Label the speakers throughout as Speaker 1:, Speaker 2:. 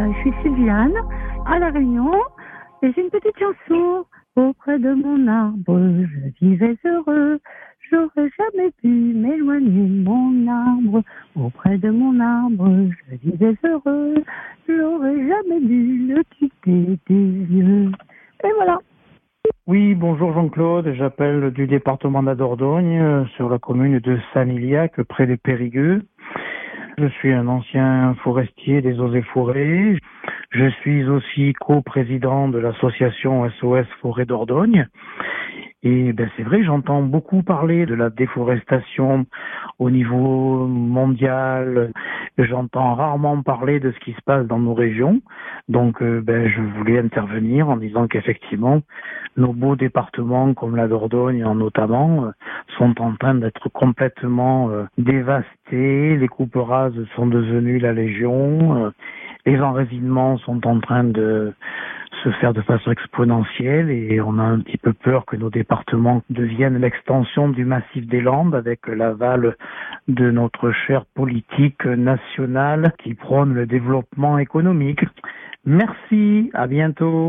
Speaker 1: je suis Sylviane, à La Réunion, et j'ai une petite chanson. Auprès de mon arbre, je vivais heureux. J'aurais jamais pu m'éloigner de mon arbre. Auprès de mon arbre, je vivais heureux. J'aurais jamais dû le quitter des yeux. Et voilà.
Speaker 2: Oui, bonjour Jean-Claude, j'appelle du département de la Dordogne, sur la commune de Saint-Liliac, près de Périgueux. Je suis un ancien forestier des eaux et forêts. Je suis aussi coprésident de l'association SOS Forêt Dordogne. Et c'est vrai, j'entends beaucoup parler de la déforestation au niveau mondial. J'entends rarement parler de ce qui se passe dans nos régions. Donc, je voulais intervenir en disant qu'effectivement, nos beaux départements comme la Dordogne notamment sont en train d'être complètement dévastés. Les coupes rases sont devenues la légion. Les enracinements sont en train de se faire de façon exponentielle et on a un petit peu peur que nos départements deviennent l'extension du massif des Landes avec l'aval de notre chère politique nationale qui prône le développement économique. Merci, à bientôt.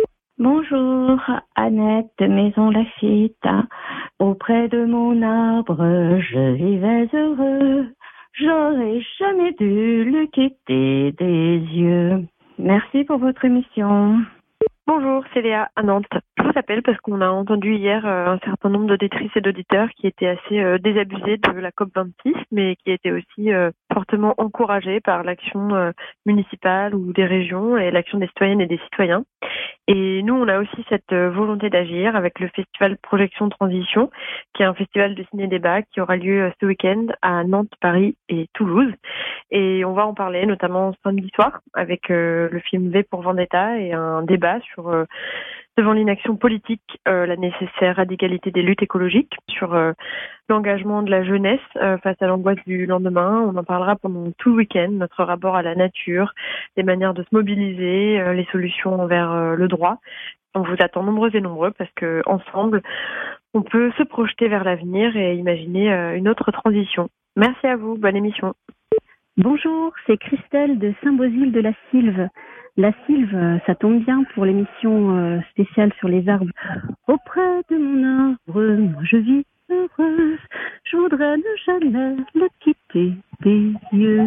Speaker 1: Bonjour, Annette de Maison Lafitte. Auprès de mon arbre, je vivais heureux. J'aurais jamais dû le quitter des yeux. Merci pour votre émission.
Speaker 3: Bonjour, c'est Léa à Nantes. Je vous appelle parce qu'on a entendu hier un certain nombre d'auditrices et d'auditeurs qui étaient assez désabusés de la COP26, mais qui étaient aussi fortement encouragés par l'action municipale ou des régions et l'action des citoyennes et des citoyens. Et nous, on a aussi cette volonté d'agir avec le festival Projection Transition, qui est un festival de ciné-débat qui aura lieu ce week-end à Nantes, Paris et Toulouse. Et on va en parler notamment samedi soir avec le film V pour Vendetta et un débat sur devant l'inaction politique, la nécessaire radicalité des luttes écologiques, sur l'engagement de la jeunesse face à l'angoisse du lendemain. On en parlera pendant tout le week-end, notre rapport à la nature, les manières de se mobiliser, les solutions vers le droit. On vous attend nombreux et nombreux parce que ensemble, on peut se projeter vers l'avenir et imaginer une autre transition. Merci à vous, bonne émission.
Speaker 1: Bonjour, c'est Christelle de Saint-Bosile de la Sylve. La Sylve, ça tombe bien pour l'émission spéciale sur les arbres. Auprès de mon arbre, moi je vis heureuse. Je voudrais ne jamais le quitter des yeux.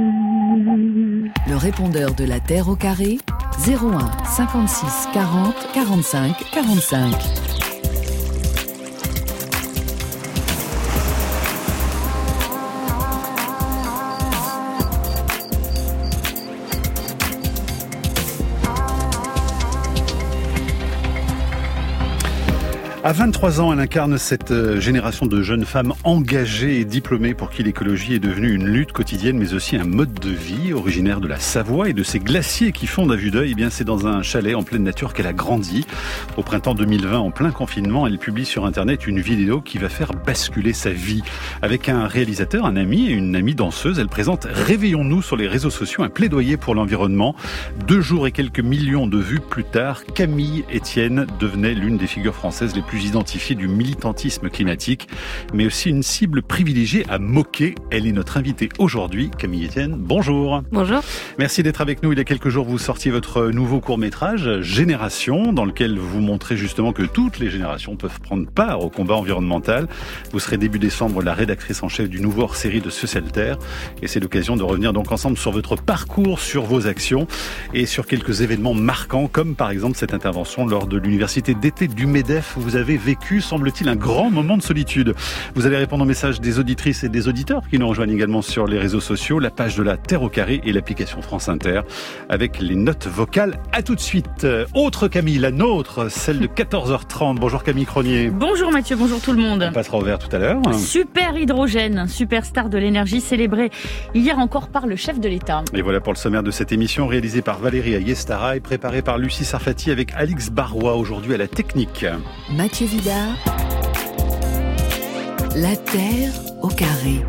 Speaker 4: Le répondeur de la Terre au carré, 01 56 40 45 45.
Speaker 5: À 23 ans, elle incarne cette génération de jeunes femmes engagées et diplômées pour qui l'écologie est devenue une lutte quotidienne, mais aussi un mode de vie. Originaire de la Savoie et de ces glaciers qui fondent à vue d'œil, c'est dans un chalet en pleine nature qu'elle a grandi. Au printemps 2020, en plein confinement, elle publie sur Internet une vidéo qui va faire basculer sa vie. Avec un réalisateur, un ami et une amie danseuse, elle présente Réveillons-nous sur les réseaux sociaux, un plaidoyer pour l'environnement. 2 jours et quelques millions de vues plus tard, Camille Etienne devenait l'une des figures françaises les plus identifiée du militantisme climatique, mais aussi une cible privilégiée à moquer. Elle est notre invitée aujourd'hui. Camille Etienne, bonjour.
Speaker 6: Bonjour.
Speaker 5: Merci d'être avec nous. Il y a quelques jours, vous sortiez votre nouveau court-métrage, Génération, dans lequel vous montrez justement que toutes les générations peuvent prendre part au combat environnemental. Vous serez début décembre la rédactrice en chef du nouveau hors-série de Socialterre. Et c'est l'occasion de revenir donc ensemble sur votre parcours, sur vos actions et sur quelques événements marquants, comme par exemple cette intervention lors de l'université d'été du MEDEF. Vous avez vécu, semble-t-il, un grand moment de solitude. Vous allez répondre aux messages des auditrices et des auditeurs qui nous rejoignent également sur les réseaux sociaux, la page de la Terre au carré et l'application France Inter avec les notes vocales. À tout de suite. Autre Camille, la nôtre, celle de 14h30. Bonjour Camille Cronier.
Speaker 6: Bonjour Mathieu, bonjour tout le monde.
Speaker 5: On passera au vert tout à l'heure.
Speaker 6: Super hydrogène, superstar de l'énergie célébrée hier encore par le chef de l'État.
Speaker 5: Et voilà pour le sommaire de cette émission réalisée par Valérie Ayestara et préparée par Lucie Sarfati avec Alix Barrois aujourd'hui à la technique.
Speaker 4: Mathieu Vidard, la Terre au carré.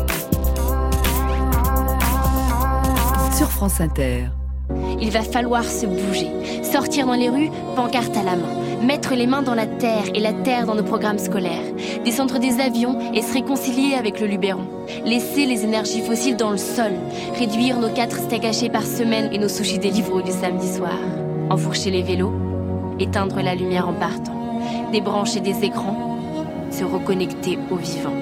Speaker 4: Sur France Inter.
Speaker 7: Il va falloir se bouger, sortir dans les rues, pancarte à la main, mettre les mains dans la terre et la terre dans nos programmes scolaires. descendre des avions et se réconcilier avec le Luberon. Laisser les énergies fossiles dans le sol, réduire nos 4 steaks hachés par semaine et nos sushis Deliveroo du samedi soir. Enfourcher les vélos, éteindre la lumière en partant, débrancher des écrans, se reconnecter au vivant.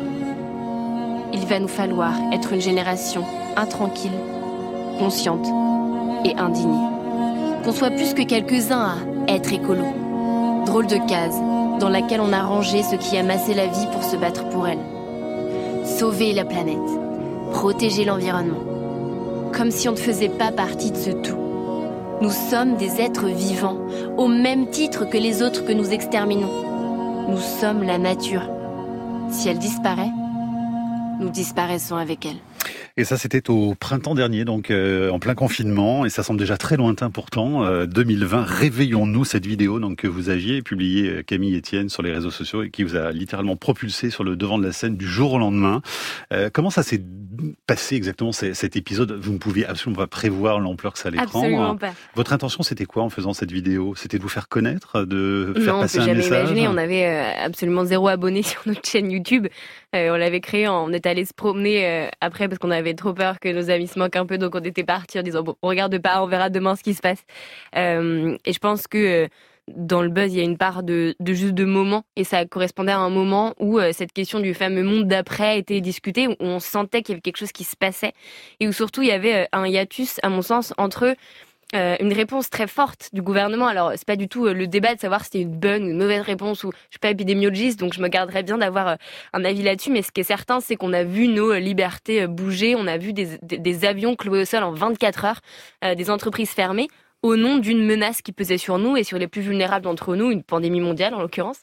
Speaker 7: Il va nous falloir être une génération intranquille, consciente et indignée. Qu'on soit plus que quelques-uns à être écolo. Drôle de case dans laquelle on a rangé ceux qui amassaient la vie pour se battre pour elle. Sauver la planète, protéger l'environnement. Comme si on ne faisait pas partie de ce tout. Nous sommes des êtres vivants, au même titre que les autres que nous exterminons. Nous sommes la nature. Si elle disparaît, nous disparaissons avec elle.
Speaker 5: Et ça, c'était au printemps dernier, donc en plein confinement, et ça semble déjà très lointain pourtant. 2020, réveillons-nous, cette vidéo donc que vous aviez publiée, Camille Etienne, sur les réseaux sociaux, et qui vous a littéralement propulsé sur le devant de la scène du jour au lendemain. Comment ça s'est passé exactement cet épisode? Vous ne pouviez absolument pas prévoir l'ampleur que ça allait prendre.
Speaker 7: Absolument pas.
Speaker 5: Votre intention, c'était quoi en faisant cette vidéo? C'était de vous faire connaître, de faire passer un
Speaker 8: message? Non, on peut jamais imaginer. On avait absolument 0 abonnés sur notre chaîne YouTube. On l'avait créé, on est allé se promener après parce qu'on avait trop peur que nos amis se moquent un peu, donc on était partis en disant bon, on regarde pas, on verra demain ce qui se passe. Et je pense que dans le buzz, il y a une part de juste de moment, et ça correspondait à un moment où cette question du fameux monde d'après était discutée, où on sentait qu'il y avait quelque chose qui se passait, et où surtout il y avait un hiatus, à mon sens, entre une réponse très forte du gouvernement. Alors, c'est pas du tout le débat de savoir si c'était une bonne ou une mauvaise réponse, ou je suis pas épidémiologiste, donc je me garderais bien d'avoir un avis là-dessus, mais ce qui est certain, c'est qu'on a vu nos libertés bouger, on a vu des avions cloués au sol en 24 heures, des entreprises fermées, au nom d'une menace qui pesait sur nous et sur les plus vulnérables d'entre nous, une pandémie mondiale en l'occurrence.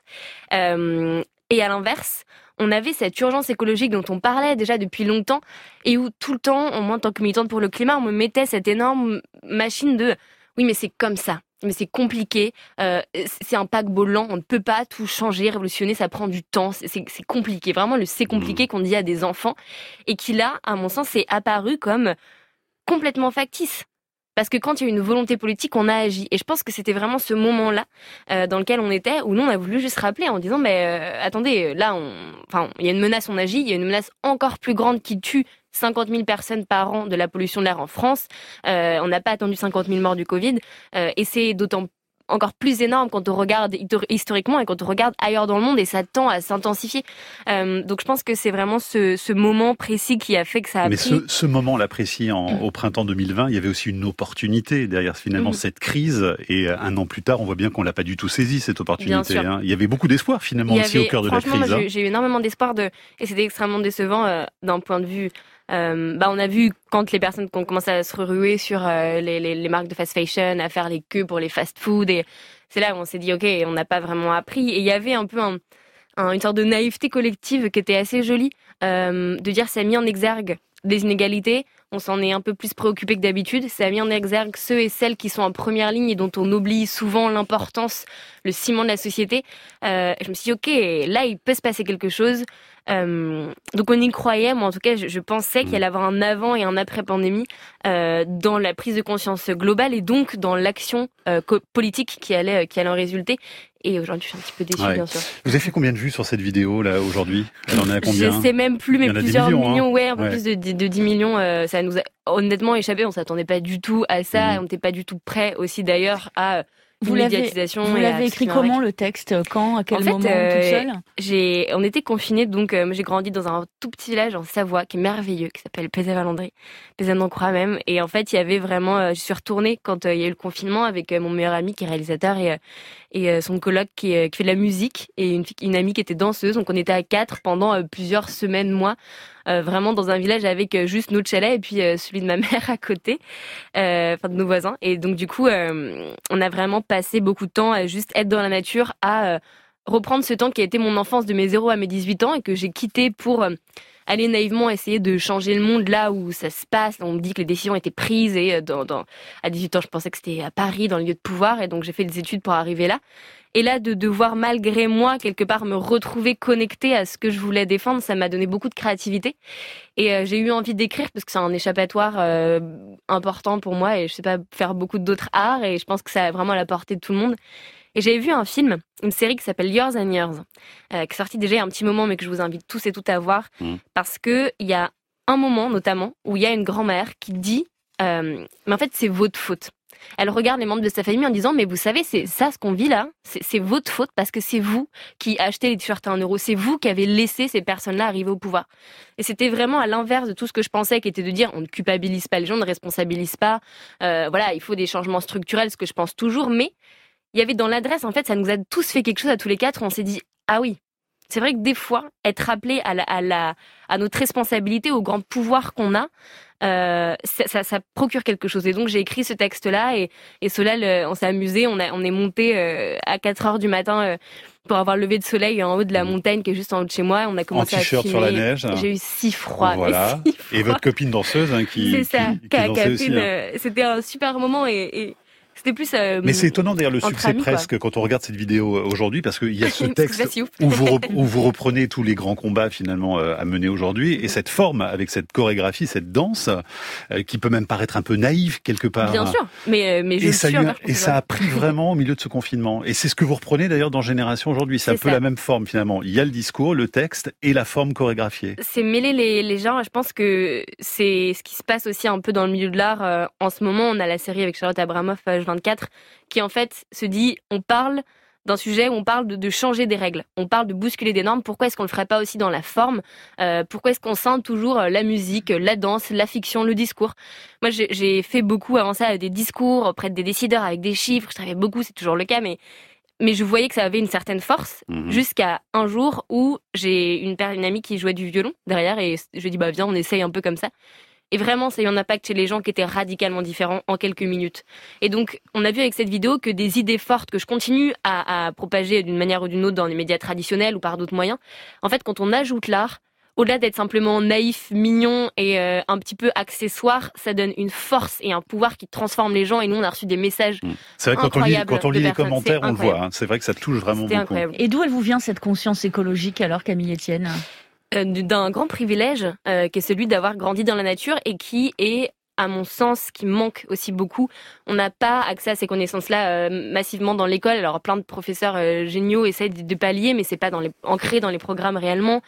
Speaker 8: Et à l'inverse, on avait cette urgence écologique dont on parlait déjà depuis longtemps, et où tout le temps, moi en tant que militante pour le climat, on me mettait cette énorme machine de oui mais c'est comme ça, mais c'est compliqué, c'est un paquebot lent, on ne peut pas tout changer, révolutionner, ça prend du temps, c'est compliqué, vraiment le c'est compliqué qu'on dit à des enfants, et qui là, à mon sens, est apparu comme complètement factice. Parce que quand il y a une volonté politique, on a agi. Et je pense que c'était vraiment ce moment-là dans lequel on était, où nous, on a voulu juste rappeler en disant, mais attendez, là, il y a une menace, on agit. Il y a une menace encore plus grande qui tue 50 000 personnes par an de la pollution de l'air en France. On n'a pas attendu 50 000 morts du Covid. Et c'est d'autant encore plus énorme quand on regarde historiquement et quand on regarde ailleurs dans le monde, et ça tend à s'intensifier. Donc je pense que c'est vraiment ce moment précis qui a fait que ça a pris...
Speaker 5: Mais ce moment-là précis au printemps 2020, il y avait aussi une opportunité derrière finalement cette crise, et un an plus tard, on voit bien qu'on l'a pas du tout saisi, cette opportunité. Hein. Il y avait beaucoup d'espoir finalement aussi au cœur de la crise.
Speaker 8: Franchement, j'ai eu énormément d'espoir et c'était extrêmement décevant d'un point de vue... on a vu quand les personnes ont commencé à se ruer sur les marques de fast fashion, à faire les queues pour les fast food, et c'est là où on s'est dit ok, on n'a pas vraiment appris, et il y avait un peu une sorte de naïveté collective qui était assez jolie, de dire ça a mis en exergue des inégalités, on s'en est un peu plus préoccupé que d'habitude, ça a mis en exergue ceux et celles qui sont en première ligne et dont on oublie souvent l'importance, le ciment de la société. Je me suis dit ok, là il peut se passer quelque chose. Donc on y croyait, moi en tout cas je pensais qu'il allait avoir un avant et un après pandémie dans la prise de conscience globale, et donc dans l'action politique qui allait en résulter. Et aujourd'hui je suis un petit peu déçue, bien sûr.
Speaker 5: Vous avez fait combien de vues sur cette vidéo là aujourd'hui? Elle en est à combien?
Speaker 8: Je sais même plus, mais plusieurs millions,
Speaker 5: hein.
Speaker 8: un peu plus de 10 millions. Ça nous a honnêtement échappé, on s'attendait pas du tout à ça, et on n'était pas du tout prêt aussi d'ailleurs à...
Speaker 6: Vous l'avez écrit comment, le texte? Quand? À quel moment? Toute seule?
Speaker 8: On était confinés, donc j'ai grandi dans un tout petit village en Savoie qui est merveilleux, qui s'appelle Pézat-Valandry, Pézat-Croix même. Et en fait, il y avait vraiment... je suis retournée quand il y a eu le confinement avec mon meilleur ami qui est réalisateur et son coloc qui fait de la musique, et une amie qui était danseuse. Donc on était à 4 pendant plusieurs semaines, mois, vraiment dans un village avec juste notre chalet et puis celui de ma mère à côté, de nos voisins. Et donc du coup, on a vraiment passé beaucoup de temps à juste être dans la nature, à reprendre ce temps qui a été mon enfance de mes 0 à mes 18 ans et que j'ai quitté pour aller naïvement essayer de changer le monde là où ça se passe. On me dit que les décisions étaient prises, et à 18 ans, je pensais que c'était à Paris, dans le lieu de pouvoir, et donc j'ai fait des études pour arriver là. Et là, de devoir malgré moi, quelque part, me retrouver connectée à ce que je voulais défendre, ça m'a donné beaucoup de créativité. Et j'ai eu envie d'écrire parce que c'est un échappatoire important pour moi, et je sais pas faire beaucoup d'autres arts, et je pense que ça a vraiment à la portée de tout le monde. Et j'avais vu un film, une série qui s'appelle Years and Years, qui est sortie déjà il y a un petit moment, mais que je vous invite tous et toutes à voir, parce que il y a un moment notamment où il y a une grand-mère qui dit mais en fait c'est votre faute. Elle regarde les membres de sa famille en disant mais vous savez c'est ça ce qu'on vit là, c'est votre faute parce que c'est vous qui achetez les t-shirts à 1 euro, c'est vous qui avez laissé ces personnes-là arriver au pouvoir. Et c'était vraiment à l'inverse de tout ce que je pensais, qui était de dire on ne culpabilise pas les gens, on ne responsabilise pas, voilà, il faut des changements structurels, ce que je pense toujours, mais il y avait dans l'adresse, en fait, ça nous a tous fait quelque chose à tous les quatre, où on s'est dit ah oui, c'est vrai que des fois, être rappelé à notre responsabilité, au grand pouvoir qu'on a, ça procure quelque chose. Et donc j'ai écrit ce texte-là et Solal, on s'est amusé, on est monté à 4h du matin pour avoir le lever de soleil en haut de la montagne qui est juste en haut de chez moi. On a commencé
Speaker 5: en t-shirt
Speaker 8: à filmer.
Speaker 5: Sur la neige.
Speaker 8: J'ai eu si froid.
Speaker 5: Voilà.
Speaker 8: Si froid.
Speaker 5: Et votre copine danseuse qui dansait aussi.
Speaker 8: C'était un super moment et c'était plus.
Speaker 5: Mais c'est étonnant d'ailleurs le succès
Speaker 8: amis,
Speaker 5: presque quand on regarde cette vidéo aujourd'hui, parce qu'il y a ce texte où vous reprenez tous les grands combats finalement à mener aujourd'hui, et cette forme avec cette chorégraphie, cette danse qui peut même paraître un peu naïve quelque part.
Speaker 8: Bien sûr, mais je suis
Speaker 5: et ça a pris vraiment au milieu de ce confinement. Et c'est ce que vous reprenez d'ailleurs dans Génération aujourd'hui. C'est un peu la même forme finalement. Il y a le discours, le texte et la forme chorégraphiée.
Speaker 8: C'est mêler les genres. Je pense que c'est ce qui se passe aussi un peu dans le milieu de l'art en ce moment. On a la série avec Charlotte Abramoff 24 qui en fait se dit on parle d'un sujet où on parle de changer des règles, on parle de bousculer des normes. Pourquoi est-ce qu'on le ferait pas aussi dans la forme? Pourquoi est-ce qu'on scinde toujours la musique, la danse, la fiction, le discours? Moi j'ai fait beaucoup avant ça des discours auprès des décideurs avec des chiffres, je travaillais beaucoup, c'est toujours le cas, mais je voyais que ça avait une certaine force jusqu'à un jour où j'ai une amie qui jouait du violon derrière et je lui ai dit viens on essaye un peu comme ça. Et vraiment, ça a eu un impact chez les gens qui étaient radicalement différents en quelques minutes. Et donc, on a vu avec cette vidéo que des idées fortes que je continue à propager d'une manière ou d'une autre dans les médias traditionnels ou par d'autres moyens, en fait, quand on ajoute l'art, au-delà d'être simplement naïf, mignon et un petit peu accessoire, ça donne une force et un pouvoir qui transforme les gens. Et nous, on a reçu des messages
Speaker 5: C'est vrai, quand on lit les commentaires, on le voit. Hein. C'est vrai que ça touche vraiment beaucoup.
Speaker 8: Incroyable.
Speaker 6: Et d'où elle vous vient cette conscience écologique alors, Camille Etienne?
Speaker 8: D'un grand privilège qui est celui d'avoir grandi dans la nature et qui est, à mon sens, qui manque aussi beaucoup. On n'a pas accès à ces connaissances-là massivement dans l'école. Alors plein de professeurs géniaux essayent de pallier, mais c'est pas ancré dans les programmes réellement.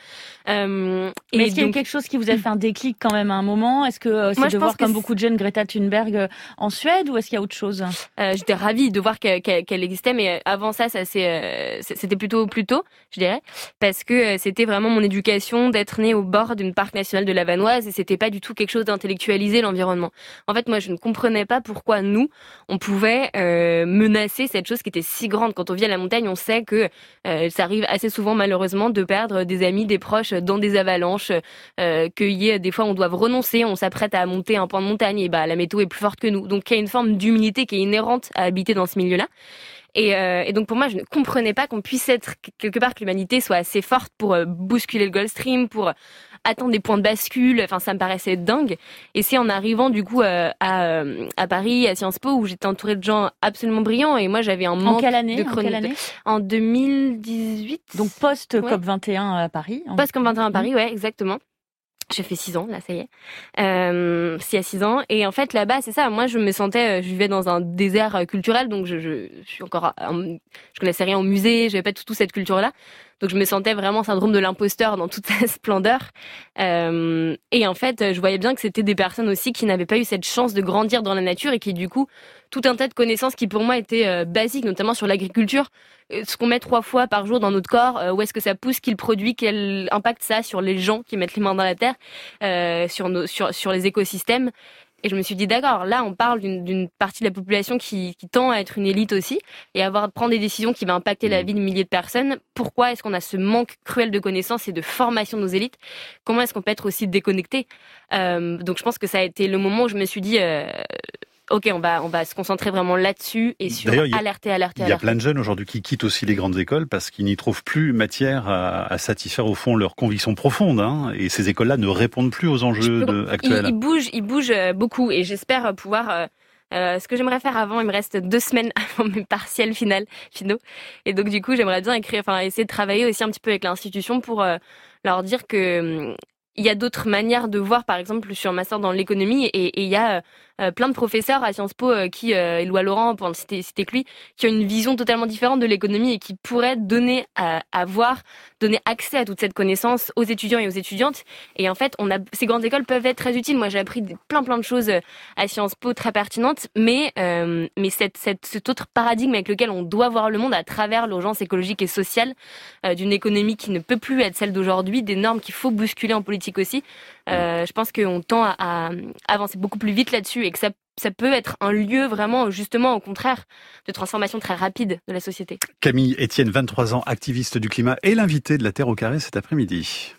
Speaker 6: Mais est-ce qu'il y a eu quelque chose qui vous a fait un déclic quand même à un moment? Est-ce que c'est de voir comme beaucoup de jeunes Greta Thunberg en Suède, ou est-ce qu'il y a autre chose?
Speaker 8: J'étais ravie de voir qu'elle existait, mais avant ça c'était plutôt tôt, je dirais, parce que c'était vraiment mon éducation d'être née au bord d'une parc nationale de la Vanoise et c'était pas du tout quelque chose d'intellectualisé, l'environnement. En fait, moi, je ne comprenais pas pourquoi nous, on pouvait menacer cette chose qui était si grande. Quand on vit à la montagne, on sait que ça arrive assez souvent, malheureusement, de perdre des amis, des proches dans des avalanches, qu'il y ait des fois on doit renoncer, on s'apprête à monter un pan de montagne et la météo est plus forte que nous. Donc, il y a une forme d'humilité qui est inhérente à habiter dans ce milieu-là. Et donc pour moi, je ne comprenais pas qu'on puisse être quelque part, que l'humanité soit assez forte pour bousculer le Gulf Stream, pour atteindre des points de bascule. Enfin, ça me paraissait dingue. Et c'est en arrivant du coup à Paris, à Sciences Po, où j'étais entourée de gens absolument brillants. Et moi, j'avais un manque
Speaker 6: en quelle année,
Speaker 8: de chronologie. En 2018.
Speaker 6: Donc post COP 21 à Paris.
Speaker 8: Post COP 21 à Paris, ouais, exactement. J'ai fait 6 ans, là, ça y est. Il y a 6 ans. Et en fait, là-bas, c'est ça. Moi, je me sentais, je vivais dans un désert culturel, donc je suis encore, je connaissais rien au musée, j'avais pas tout cette culture-là. Donc, je me sentais vraiment syndrome de l'imposteur dans toute sa splendeur. Et en fait, je voyais bien que c'était des personnes aussi qui n'avaient pas eu cette chance de grandir dans la nature et qui, du coup, tout un tas de connaissances qui, pour moi, étaient basiques, notamment sur l'agriculture. Ce qu'on met 3 fois par jour dans notre corps, où est-ce que ça pousse, qui le produit, quel impact ça a sur les gens qui mettent les mains dans la terre, sur les écosystèmes. Et je me suis dit, d'accord, là, on parle d'une partie de la population qui tend à être une élite aussi, et prendre des décisions qui vont impacter la vie de milliers de personnes. Pourquoi est-ce qu'on a ce manque cruel de connaissances et de formation de nos élites? Comment est-ce qu'on peut être aussi déconnecté? Donc je pense que ça a été le moment où je me suis dit, ok, on va se concentrer vraiment là-dessus et sur alerter.
Speaker 5: Il y a plein de jeunes aujourd'hui qui quittent aussi les grandes écoles parce qu'ils n'y trouvent plus matière à satisfaire au fond leurs convictions profondes. Hein, et ces écoles-là ne répondent plus aux enjeux actuels.
Speaker 8: Ils bougent beaucoup et j'espère pouvoir... ce que j'aimerais faire avant, il me reste 2 semaines avant mes partiels finaux. Et donc du coup, j'aimerais bien essayer de travailler aussi un petit peu avec l'institution pour leur dire que... il y a d'autres manières de voir, par exemple, je suis en master dans l'économie et il y a plein de professeurs à Sciences Po Éloi Laurent, pour ne citer que lui, qui ont une vision totalement différente de l'économie et qui pourraient donner accès à toute cette connaissance aux étudiants et aux étudiantes. Et en fait, ces grandes écoles peuvent être très utiles. Moi, j'ai appris plein de choses à Sciences Po très pertinentes, mais cet autre paradigme avec lequel on doit voir le monde à travers l'urgence écologique et sociale d'une économie qui ne peut plus être celle d'aujourd'hui, des normes qu'il faut bousculer en politique aussi. Je pense qu'on tend à avancer beaucoup plus vite là-dessus et que ça peut être un lieu vraiment, justement, au contraire, de transformation très rapide de la société.
Speaker 5: Camille Etienne, 23 ans, activiste du climat et l'invité de la Terre au carré cet après-midi.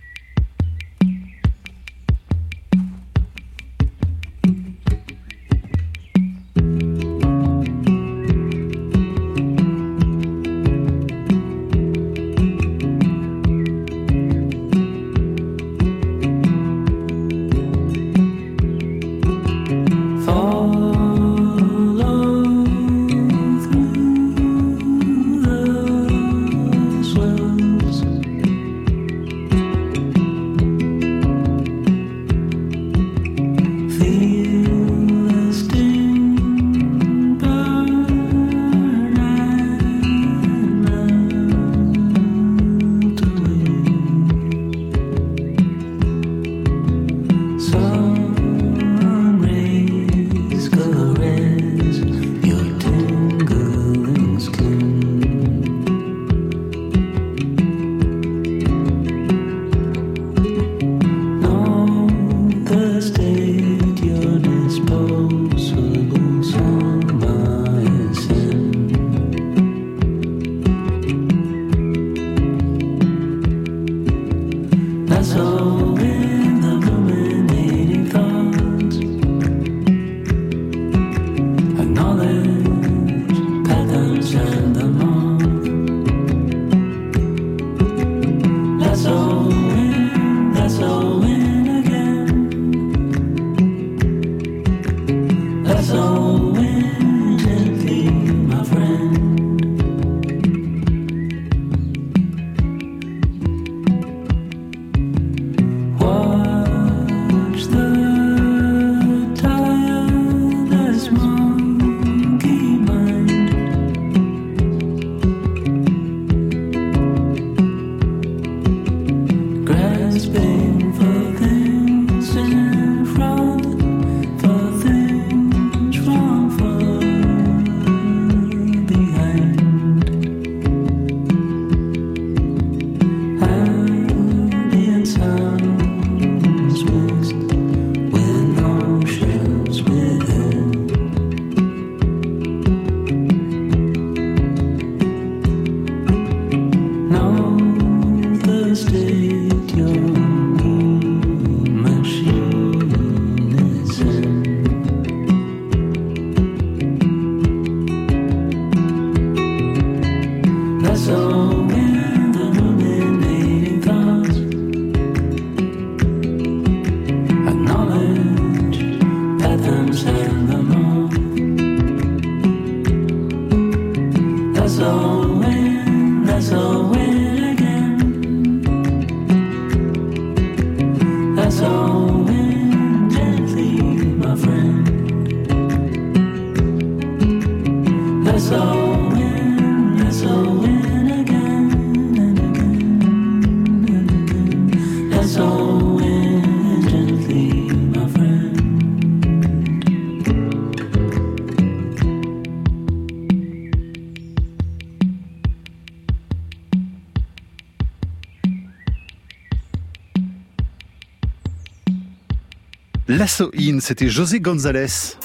Speaker 5: Lasso In, c'était José González.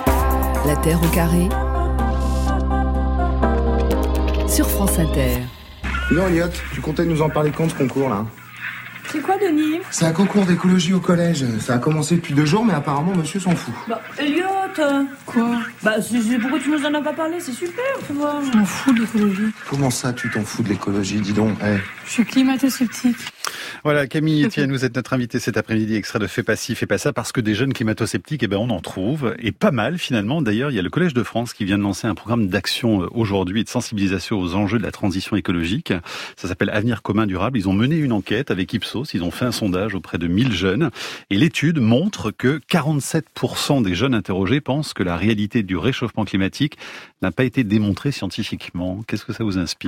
Speaker 4: La Terre au carré sur France Inter.
Speaker 9: Non, Elliot, tu comptais nous en parler quand ce concours là?
Speaker 10: C'est quoi, Denis?
Speaker 9: C'est un concours d'écologie au collège. Ça a commencé depuis 2 jours, mais apparemment monsieur s'en fout.
Speaker 10: Bah, Elliot. Quoi? Bah, pourquoi tu nous en as pas parlé? C'est super, tu vois.
Speaker 11: Je m'en fous de l'écologie.
Speaker 9: Comment ça, tu t'en fous de l'écologie, dis donc?
Speaker 11: Je suis climato-sceptique.
Speaker 5: Voilà, Camille Etienne, vous êtes notre invité cet après-midi, extrait de Fais pas ci, fais pas ça, parce que des jeunes climato-sceptiques, on en trouve, et pas mal finalement. D'ailleurs, il y a le Collège de France qui vient de lancer un programme d'action aujourd'hui et de sensibilisation aux enjeux de la transition écologique. Ça s'appelle Avenir commun durable. Ils ont mené une enquête avec Ipsos, ils ont fait un sondage auprès de 1000 jeunes, et l'étude montre que 47% des jeunes interrogés pensent que la réalité du réchauffement climatique n'a pas été démontrée scientifiquement. Qu'est-ce que ça vous inspire ?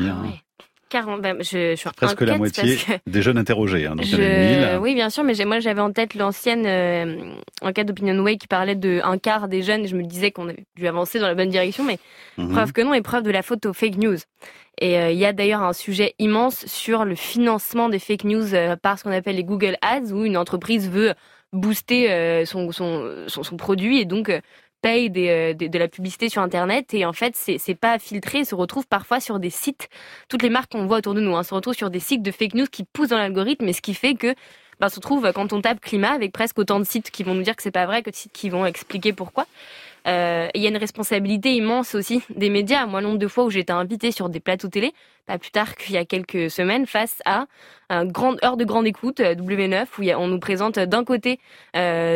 Speaker 8: Je suis
Speaker 5: presque la moitié des jeunes interrogés. Donc il y en a 1000.
Speaker 8: Oui, bien sûr, mais moi j'avais en tête l'ancienne enquête d'Opinionway qui parlait d'un quart des jeunes. Et je me disais qu'on avait dû avancer dans la bonne direction, mais preuve que non, et preuve de la faute aux fake news. Et il y a d'ailleurs un sujet immense sur le financement des fake news par ce qu'on appelle les Google Ads, où une entreprise veut booster son produit et donc paye de la publicité sur Internet, et en fait c'est pas filtré, se retrouve parfois sur des sites, toutes les marques qu'on voit autour de nous se retrouvent sur des sites de fake news qui poussent dans l'algorithme, et ce qui fait que on se retrouve quand on tape climat avec presque autant de sites qui vont nous dire que c'est pas vrai que de sites qui vont expliquer pourquoi. Il y a une responsabilité immense aussi des médias. Moi, le nombre de fois où j'ai été invitée sur des plateaux télé, pas plus tard qu'il y a quelques semaines, face à une heure de grande écoute, W9, où on nous présente d'un côté il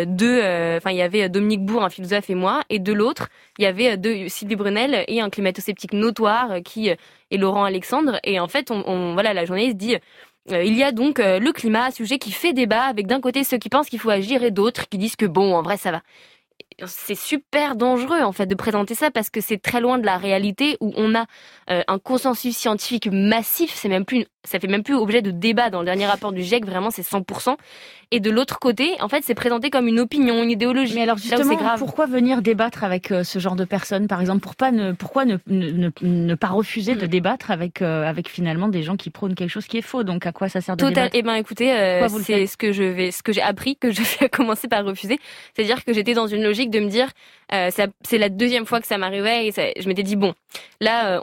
Speaker 8: y avait Dominique Bourg, un philosophe, et moi, et de l'autre, il y avait Sylvie Brunel et un climato-sceptique notoire qui est Laurent Alexandre. Et en fait, la journaliste dit... il y a donc le climat, sujet qui fait débat, avec d'un côté ceux qui pensent qu'il faut agir et d'autres qui disent que en vrai ça va. C'est super dangereux en fait de présenter ça, parce que c'est très loin de la réalité où on a un consensus scientifique massif. Ça fait même plus objet de débat. Dans le dernier rapport du GIEC, vraiment c'est 100%. Et de l'autre côté, en fait, c'est présenté comme une opinion, une idéologie.
Speaker 6: Mais alors justement, pourquoi venir débattre avec ce genre de personnes, par exemple? Pourquoi ne pas refuser de débattre avec finalement des gens qui prônent quelque chose qui est faux? Donc à quoi ça sert de débattre?
Speaker 8: Écoutez, c'est ce que j'ai appris, que je vais commencer par refuser. C'est-à-dire que j'étais dans une logique de me dire, c'est la deuxième fois que ça m'arrivait, et je m'étais dit là,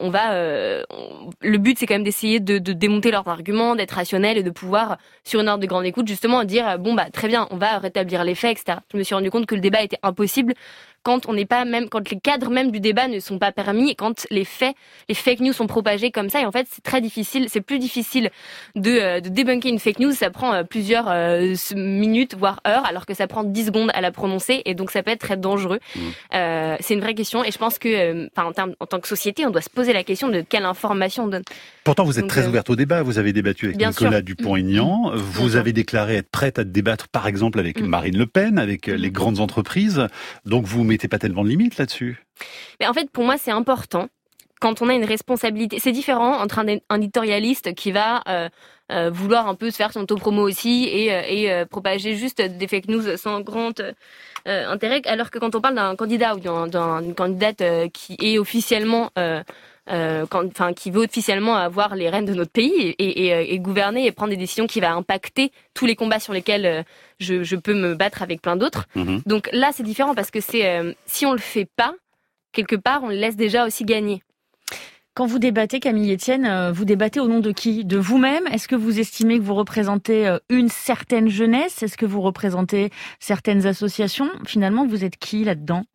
Speaker 8: le but c'est quand même d'essayer de démonter leurs arguments, d'être rationnel et de pouvoir, sur une heure de grande écoute, justement dire très bien, on va rétablir les faits, etc. Je me suis rendu compte que le débat était impossible quand quand les cadres même du débat ne sont pas permis, et quand les fake news sont propagés comme ça. Et en fait, c'est très difficile, c'est plus difficile de débunker une fake news. Ça prend plusieurs minutes, voire heures, alors que ça prend 10 secondes à la prononcer, et donc ça peut être très dangereux. C'est une vraie question, et je pense que, en tant que société, on doit se poser la question de quelle information on donne.
Speaker 5: Pourtant, vous êtes très ouverte au débat. Vous avez débattu avec Nicolas Dupont-Aignan. Vous avez déclaré être prête à débattre, par exemple, avec Marine Le Pen, avec les grandes entreprises. Donc, vous mettez pas tellement de limites là-dessus.
Speaker 8: Mais en fait, pour moi, c'est important. Quand on a une responsabilité, c'est différent entre un éditorialiste qui va vouloir un peu se faire son autopromo aussi et propager juste des fake news sans grand intérêt, alors que quand on parle d'un candidat ou d'une candidate qui est officiellement qui veut officiellement avoir les rênes de notre pays et gouverner et prendre des décisions qui va impacter tous les combats sur lesquels je peux me battre avec plein d'autres. Donc là, c'est différent, parce que si on le fait pas, quelque part, on le laisse déjà aussi gagner.
Speaker 6: Quand vous débattez, Camille Etienne, vous débattez au nom de qui? De vous-même? Est-ce que vous estimez que vous représentez une certaine jeunesse? Est-ce que vous représentez certaines associations? Finalement, vous êtes qui là-dedans?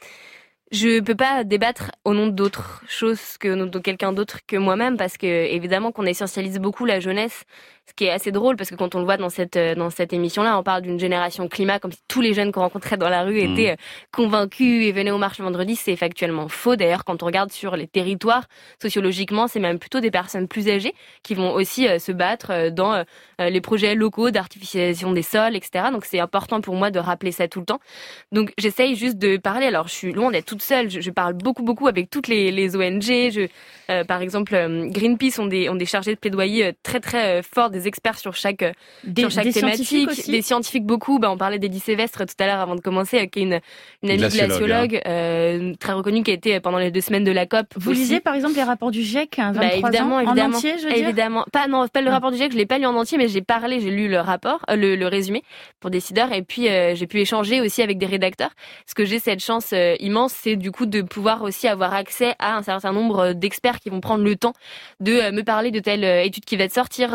Speaker 8: Je peux pas débattre au nom d'autre chose que de quelqu'un d'autre que moi-même, parce que évidemment qu'on essentialise beaucoup la jeunesse, ce qui est assez drôle, parce que quand on le voit dans cette émission-là, on parle d'une génération climat comme si tous les jeunes qu'on rencontrait dans la rue étaient convaincus et venaient aux marches vendredi. C'est factuellement faux. D'ailleurs, quand on regarde sur les territoires, sociologiquement, c'est même plutôt des personnes plus âgées qui vont aussi se battre dans les projets locaux d'artificialisation des sols, etc. Donc c'est important pour moi de rappeler ça tout le temps. Donc j'essaye juste de parler. Alors je suis loin d'être toute seule. Je parle beaucoup avec toutes les ONG. Par exemple, Greenpeace ont des chargés de plaidoyer très forts, des experts sur chaque thématique, des scientifiques beaucoup. On parlait d'Eddie Sévestre tout à l'heure avant de commencer, qui est une amie glaciologue très reconnue, qui a été pendant les 2 semaines de la COP.
Speaker 6: Vous lisez par exemple les rapports du GIEC, 23 ans, en entier, je veux dire.
Speaker 8: Évidemment, pas le rapport du GIEC, je l'ai pas lu en entier, mais j'ai lu le rapport, le résumé pour décideurs, et puis j'ai pu échanger aussi avec des rédacteurs. Parce que j'ai cette chance immense, c'est du coup de pouvoir aussi avoir accès à un certain nombre d'experts qui vont prendre le temps de me parler de telle étude qui va sortir, de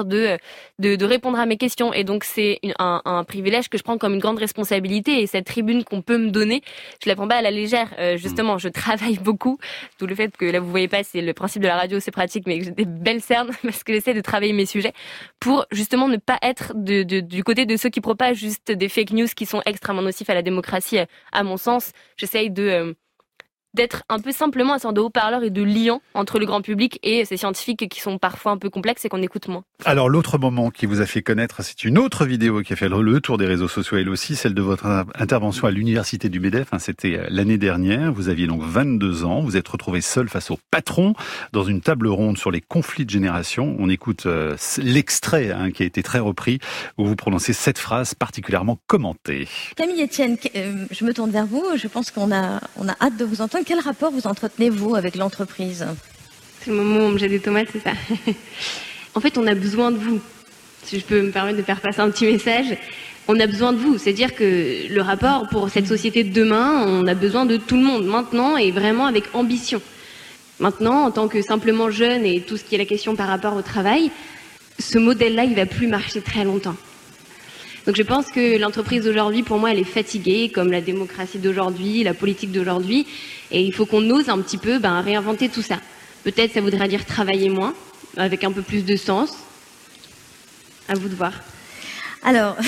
Speaker 8: de répondre à mes questions. Et donc c'est un privilège que je prends comme une grande responsabilité. Et cette tribune qu'on peut me donner, je la prends pas à la légère. Justement, je travaille beaucoup. D'où le fait que là vous voyez pas, c'est le principe de la radio, c'est pratique, mais que j'ai des belles cernes parce que j'essaie de travailler mes sujets pour justement ne pas être du côté de ceux qui propagent juste des fake news qui sont extrêmement nocifs à la démocratie. À mon sens, j'essaye d'être un peu simplement un sorte de haut-parleur et de liant entre le grand public et ces scientifiques qui sont parfois un peu complexes et qu'on écoute moins.
Speaker 5: Alors l'autre moment qui vous a fait connaître, c'est une autre vidéo qui a fait le tour des réseaux sociaux elle aussi, celle de votre intervention à l'université du MEDEF. C'était l'année dernière, vous aviez donc 22 ans, vous êtes retrouvé seul face au patron dans une table ronde sur les conflits de génération. On écoute l'extrait qui a été très repris où vous prononcez cette phrase particulièrement commentée.
Speaker 11: Camille Etienne, je me tourne vers vous, je pense qu'on a hâte de vous entendre. Quel rapport vous entretenez-vous avec l'entreprise ?
Speaker 8: C'est le moment où on me jette des tomates, c'est ça. En fait, on a besoin de vous. Si je peux me permettre de faire passer un petit message, on a besoin de vous. C'est-à-dire que le rapport pour cette société de demain, on a besoin de tout le monde maintenant et vraiment avec ambition. Maintenant, en tant que simplement jeune et tout ce qui est la question par rapport au travail, ce modèle-là, il va plus marcher très longtemps. Donc je pense que l'entreprise d'aujourd'hui, pour moi, elle est fatiguée, comme la démocratie d'aujourd'hui, la politique d'aujourd'hui. Et il faut qu'on ose un petit peu réinventer tout ça. Peut-être ça voudrait dire travailler moins, avec un peu plus de sens. À vous de voir.
Speaker 11: Alors,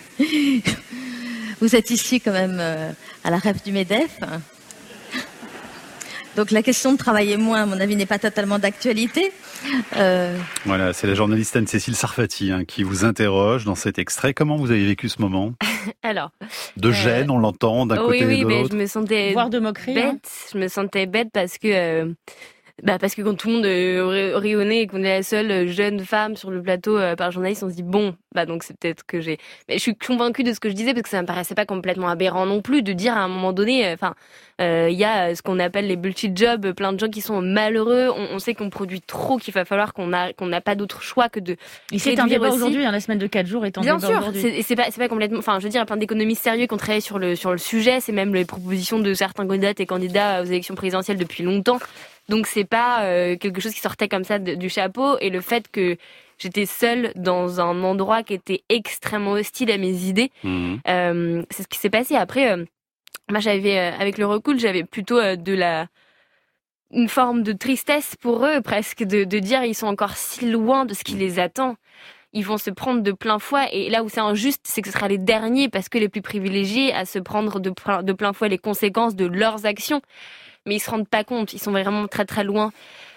Speaker 11: vous êtes ici quand même à la REF du MEDEF. Donc la question de travailler moins, à mon avis, n'est pas totalement d'actualité.
Speaker 5: Voilà, c'est la journaliste Anne-Cécile Sarfati qui vous interroge dans cet extrait. Comment vous avez vécu ce moment ?
Speaker 8: Alors,
Speaker 5: de gêne, on l'entend d'un côté et de l'autre.
Speaker 8: Oui, je me sentais
Speaker 6: voire de moquerie.
Speaker 8: Bête. Je me sentais bête parce que quand tout le monde rionnait et qu'on est la seule jeune femme sur le plateau par journaliste, on se dit donc c'est peut-être que j'ai. Mais je suis convaincue de ce que je disais parce que ça me paraissait pas complètement aberrant non plus de dire à un moment donné. Il y a ce qu'on appelle les bullshit jobs, plein de gens qui sont malheureux. On sait qu'on produit trop, qu'il va falloir qu'on n'a pas d'autre choix que de.
Speaker 6: C'est un débat aujourd'hui, la semaine de 4 jours est en débat aujourd'hui.
Speaker 8: Bien sûr, c'est pas complètement. Enfin, je veux dire, il y a plein d'économistes sérieux qui ont travaillé sur le sujet. C'est même les propositions de certains candidates et candidats aux élections présidentielles depuis longtemps. Donc c'est pas quelque chose qui sortait comme ça du chapeau. Et le fait que j'étais seule dans un endroit qui était extrêmement hostile à mes idées, c'est ce qui s'est passé. Après, moi j'avais, avec le recul, j'avais plutôt une forme de tristesse pour eux, presque, de dire ils sont encore si loin de ce qui les attend. Ils vont se prendre de plein fouet. Et là où c'est injuste, c'est que ce sera les derniers, parce que les plus privilégiés, à se prendre de plein fouet les conséquences de leurs actions. Mais ils se rendent pas compte, ils sont vraiment très très loin.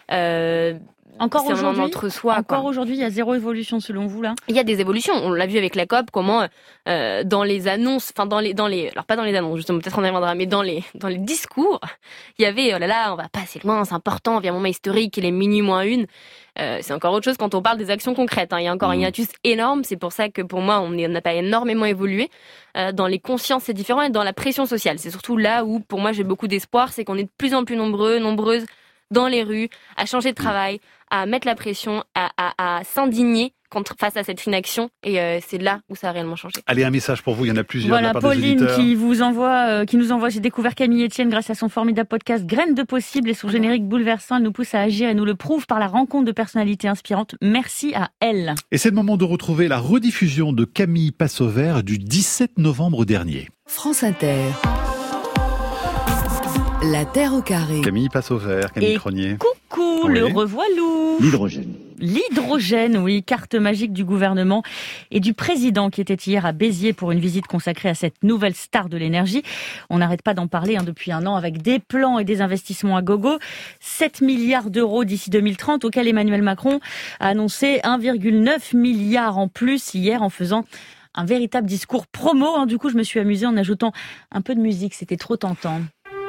Speaker 6: Encore aujourd'hui, il y a zéro évolution selon vous là ?
Speaker 8: Il y a des évolutions. On l'a vu avec la COP, comment dans les annonces, alors pas dans les annonces, justement, peut-être on y reviendra, mais dans les discours, il y avait on va pas assez loin, c'est important, il y a un moment historique, il est minuit moins une. C'est encore autre chose quand on parle des actions concrètes. Il y a encore un hiatus énorme. C'est pour ça que pour moi, on n'a pas énormément évolué. Dans les consciences, c'est différent, et dans la pression sociale. C'est surtout là où, pour moi, j'ai beaucoup d'espoir. C'est qu'on est de plus en plus nombreuses dans les rues, à changer de travail, à mettre la pression, à s'indigner face à cette inaction. Et c'est là où ça a réellement changé.
Speaker 5: Allez, un message pour vous. Il y en a plusieurs.
Speaker 6: Voilà,
Speaker 5: de la part
Speaker 6: Pauline
Speaker 5: des auditeurs.
Speaker 6: qui nous envoie. J'ai découvert Camille Etienne grâce à son formidable podcast Graines de possible et son générique bouleversant. Elle nous pousse à agir et nous le prouve par la rencontre de personnalités inspirantes. Merci à elle.
Speaker 5: Et c'est le moment de retrouver la rediffusion de Camille Passauvert du 17 novembre dernier.
Speaker 4: France Inter. La Terre au carré.
Speaker 5: Camille Passauvert, Camille Cronier.
Speaker 6: Coucou, oui. Le revoilou.
Speaker 5: L'hydrogène,
Speaker 6: oui, carte magique du gouvernement et du président qui était hier à Béziers pour une visite consacrée à cette nouvelle star de l'énergie. On n'arrête pas d'en parler depuis un an avec des plans et des investissements à gogo. 7 milliards d'euros d'ici 2030 auquel Emmanuel Macron a annoncé 1,9 milliard en plus hier en faisant un véritable discours promo. Du coup, je me suis amusée en ajoutant un peu de musique, c'était trop tentant.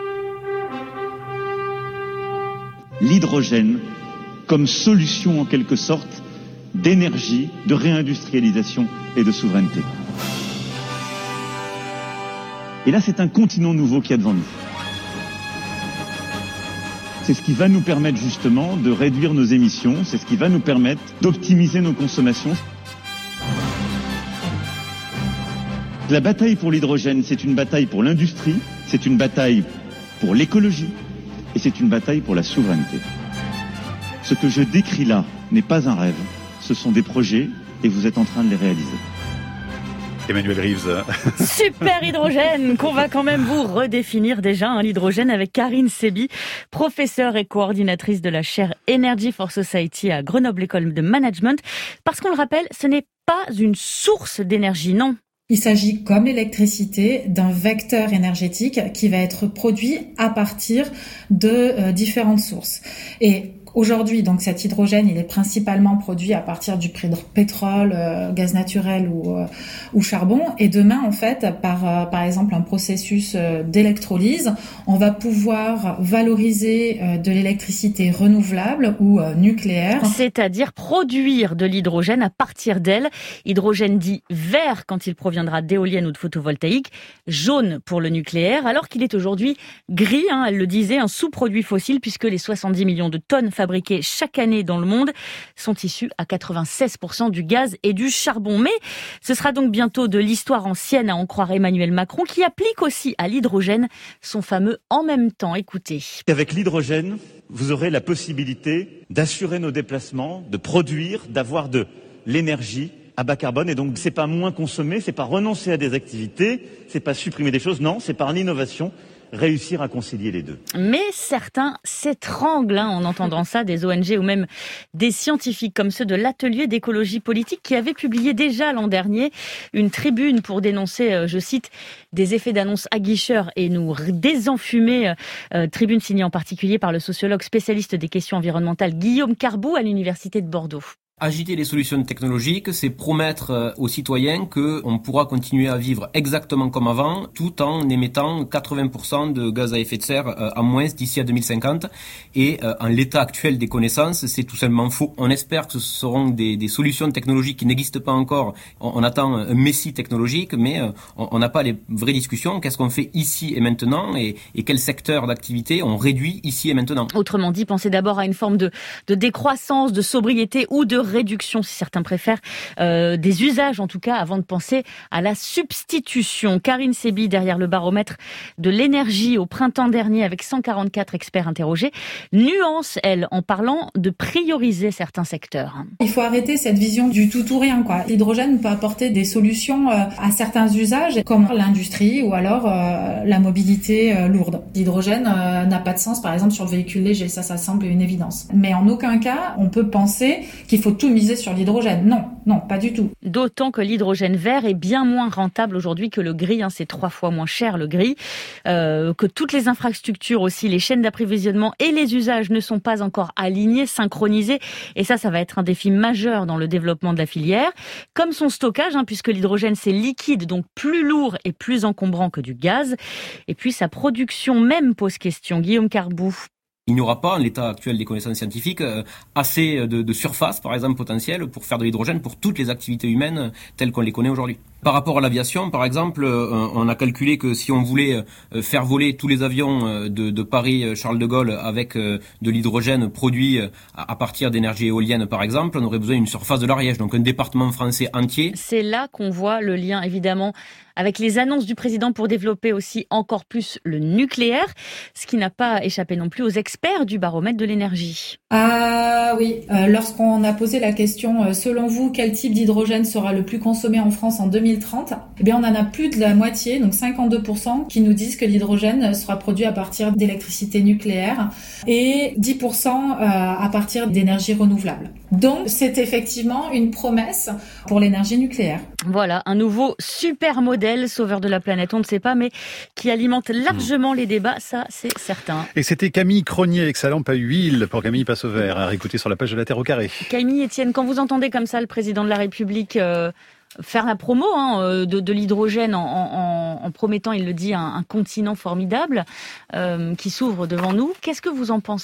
Speaker 12: L'hydrogène comme solution en quelque sorte d'énergie, de réindustrialisation et de souveraineté. Et là, c'est un continent nouveau qu'il y a devant nous. C'est ce qui va nous permettre justement de réduire nos émissions, c'est ce qui va nous permettre d'optimiser nos consommations. La bataille pour l'hydrogène, c'est une bataille pour l'industrie, c'est une bataille pour l'écologie et c'est une bataille pour la souveraineté. Ce que je décris là n'est pas un rêve, ce sont des projets et vous êtes en train de les réaliser.
Speaker 5: Emmanuel Reeves.
Speaker 6: Super hydrogène qu'on va quand même vous redéfinir déjà, l'hydrogène avec Karine Sebi, professeure et coordinatrice de la chaire Energy for Society à Grenoble École de Management. Parce qu'on le rappelle, ce n'est pas une source d'énergie, non.
Speaker 13: Il s'agit, comme l'électricité, d'un vecteur énergétique qui va être produit à partir de différentes sources. Et aujourd'hui, donc, cet hydrogène, il est principalement produit à partir du pétrole, gaz naturel ou charbon. Et demain, en fait, par exemple, un processus d'électrolyse, on va pouvoir valoriser de l'électricité renouvelable ou nucléaire.
Speaker 6: C'est-à-dire produire de l'hydrogène à partir d'elle. Hydrogène dit vert quand il proviendra d'éoliennes ou de photovoltaïque, jaune pour le nucléaire, alors qu'il est aujourd'hui gris, elle le disait, un sous-produit fossile, puisque les 70 millions de tonnes fabriqués chaque année dans le monde sont issus à 96% du gaz et du charbon. Mais ce sera donc bientôt de l'histoire ancienne, à en croire Emmanuel Macron, qui applique aussi à l'hydrogène son fameux « en même temps ». Écoutez.
Speaker 12: Avec l'hydrogène, vous aurez la possibilité d'assurer nos déplacements, de produire, d'avoir de l'énergie à bas carbone. Et donc, c'est pas moins consommer, c'est pas renoncer à des activités, c'est pas supprimer des choses. Non, c'est par l'innovation réussir à concilier les deux.
Speaker 6: Mais certains s'étranglent en entendant ça, des ONG ou même des scientifiques comme ceux de l'atelier d'écologie politique qui avaient publié déjà l'an dernier une tribune pour dénoncer, je cite, des effets d'annonce aguicheurs et nous désenfumer. Tribune signée en particulier par le sociologue spécialiste des questions environnementales Guillaume Carbou à l'université de Bordeaux.
Speaker 14: Agiter les solutions technologiques, c'est promettre aux citoyens qu'on pourra continuer à vivre exactement comme avant, tout en émettant 80% de gaz à effet de serre en moins d'ici à 2050. Et en l'état actuel des connaissances, c'est tout simplement faux. On espère que ce seront des solutions technologiques qui n'existent pas encore. On attend un messie technologique, mais on n'a pas les vraies discussions. Qu'est-ce qu'on fait ici et maintenant et quel secteur d'activité on réduit ici et maintenant?
Speaker 6: Autrement dit, pensez d'abord à une forme de décroissance, de sobriété ou de réduction, si certains préfèrent, des usages en tout cas, avant de penser à la substitution. Karine Sebi, derrière le baromètre de l'énergie au printemps dernier, avec 144 experts interrogés, nuance, elle, en parlant de prioriser certains secteurs.
Speaker 13: Il faut arrêter cette vision du tout ou rien, quoi. L'hydrogène peut apporter des solutions à certains usages, comme l'industrie ou alors la mobilité lourde. L'hydrogène n'a pas de sens, par exemple, sur le véhicule léger, ça semble une évidence. Mais en aucun cas, on peut penser qu'il faut tout miser sur l'hydrogène. Non, pas du tout.
Speaker 6: D'autant que l'hydrogène vert est bien moins rentable aujourd'hui que le gris. C'est 3 fois moins cher le gris. Que toutes les infrastructures aussi, les chaînes d'approvisionnement et les usages ne sont pas encore alignés, synchronisés. Et ça va être un défi majeur dans le développement de la filière. Comme son stockage, puisque l'hydrogène c'est liquide, donc plus lourd et plus encombrant que du gaz. Et puis sa production même pose question. Guillaume Carbou.
Speaker 14: Il n'y aura pas, en l'état actuel des connaissances scientifiques, assez de surface, par exemple, potentielle pour faire de l'hydrogène pour toutes les activités humaines telles qu'on les connaît aujourd'hui. Par rapport à l'aviation, par exemple, on a calculé que si on voulait faire voler tous les avions de Paris-Charles de Gaulle avec de l'hydrogène produit à partir d'énergie éolienne, par exemple, on aurait besoin d'une surface de l'Ariège, donc un département français entier.
Speaker 6: C'est là qu'on voit le lien, évidemment, avec les annonces du président pour développer aussi encore plus le nucléaire, ce qui n'a pas échappé non plus aux experts du baromètre de l'énergie.
Speaker 13: Ah oui, lorsqu'on a posé la question, selon vous, quel type d'hydrogène sera le plus consommé en France en 2030 ? Eh bien, on en a plus de la moitié, donc 52%, qui nous disent que l'hydrogène sera produit à partir d'électricité nucléaire et 10% à partir d'énergie renouvelable. Donc, c'est effectivement une promesse pour l'énergie nucléaire.
Speaker 6: Voilà, un nouveau super modèle, sauveur de la planète, on ne sait pas, mais qui alimente largement les débats, ça c'est certain.
Speaker 5: Et c'était Camille Cronier avec sa lampe à huile pour Camille passe au vert, à réécouter sur la page de la Terre au carré.
Speaker 6: Camille, Étienne, quand vous entendez comme ça le président de la République faire la promo de l'hydrogène en promettant, il le dit, un continent formidable qui s'ouvre devant nous, qu'est-ce que vous en pensez ?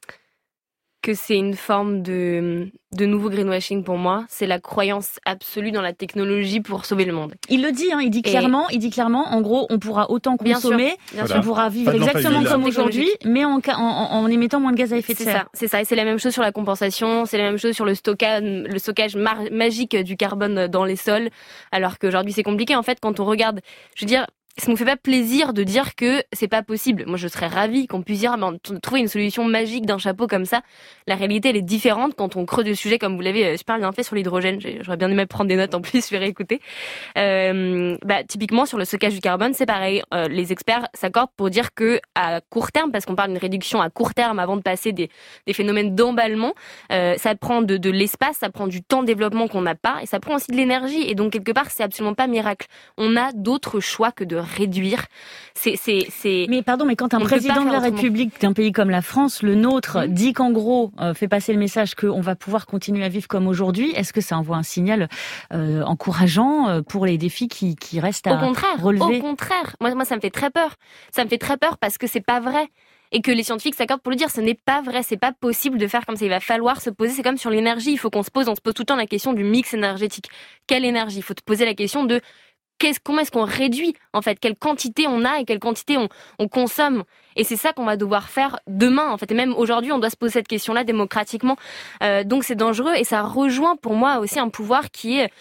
Speaker 8: Que c'est une forme de nouveau greenwashing pour moi. C'est la croyance absolue dans la technologie pour sauver le monde.
Speaker 6: Il le dit, il dit clairement, en gros, on pourra autant consommer, bien sûr. On pourra vivre exactement comme aujourd'hui, mais en émettant moins de gaz à effet de serre.
Speaker 8: C'est ça. Et c'est la même chose sur la compensation, c'est la même chose sur le stockage magique du carbone dans les sols, alors qu'aujourd'hui c'est compliqué. En fait, quand on regarde, je veux dire, ça nous fait pas plaisir de dire que c'est pas possible. Moi, je serais ravie qu'on puisse dire, trouver une solution magique d'un chapeau comme ça. La réalité, elle est différente quand on creuse le sujet, comme vous l'avez super bien fait sur l'hydrogène. J'aurais bien aimé prendre des notes en plus, je vais réécouter. Typiquement, sur le stockage du carbone, c'est pareil. Les experts s'accordent pour dire que à court terme, parce qu'on parle d'une réduction à court terme avant de passer des phénomènes d'emballement, ça prend de l'espace, ça prend du temps de développement qu'on n'a pas, et ça prend aussi de l'énergie. Et donc, quelque part, c'est absolument pas miracle. On a d'autres choix que de réduire.
Speaker 6: Mais pardon, mais quand un président de la République d'un pays comme la France, le nôtre, dit qu'en gros, fait passer le message qu'on va pouvoir continuer à vivre comme aujourd'hui, est-ce que ça envoie un signal encourageant pour les défis qui restent à relever?
Speaker 8: Au contraire. Moi, ça me fait très peur. Ça me fait très peur parce que c'est pas vrai. Et que les scientifiques s'accordent pour le dire, ce n'est pas vrai, c'est pas possible de faire comme ça. Il va falloir se poser, c'est comme sur l'énergie, on se pose tout le temps la question du mix énergétique. Quelle énergie? Il faut te poser la question de comment est-ce qu'on réduit, en fait, quelle quantité on a et quelle quantité on consomme. Et c'est ça qu'on va devoir faire demain, en fait. Et même aujourd'hui, on doit se poser cette question-là démocratiquement. Donc c'est dangereux et ça rejoint pour moi aussi un pouvoir qui est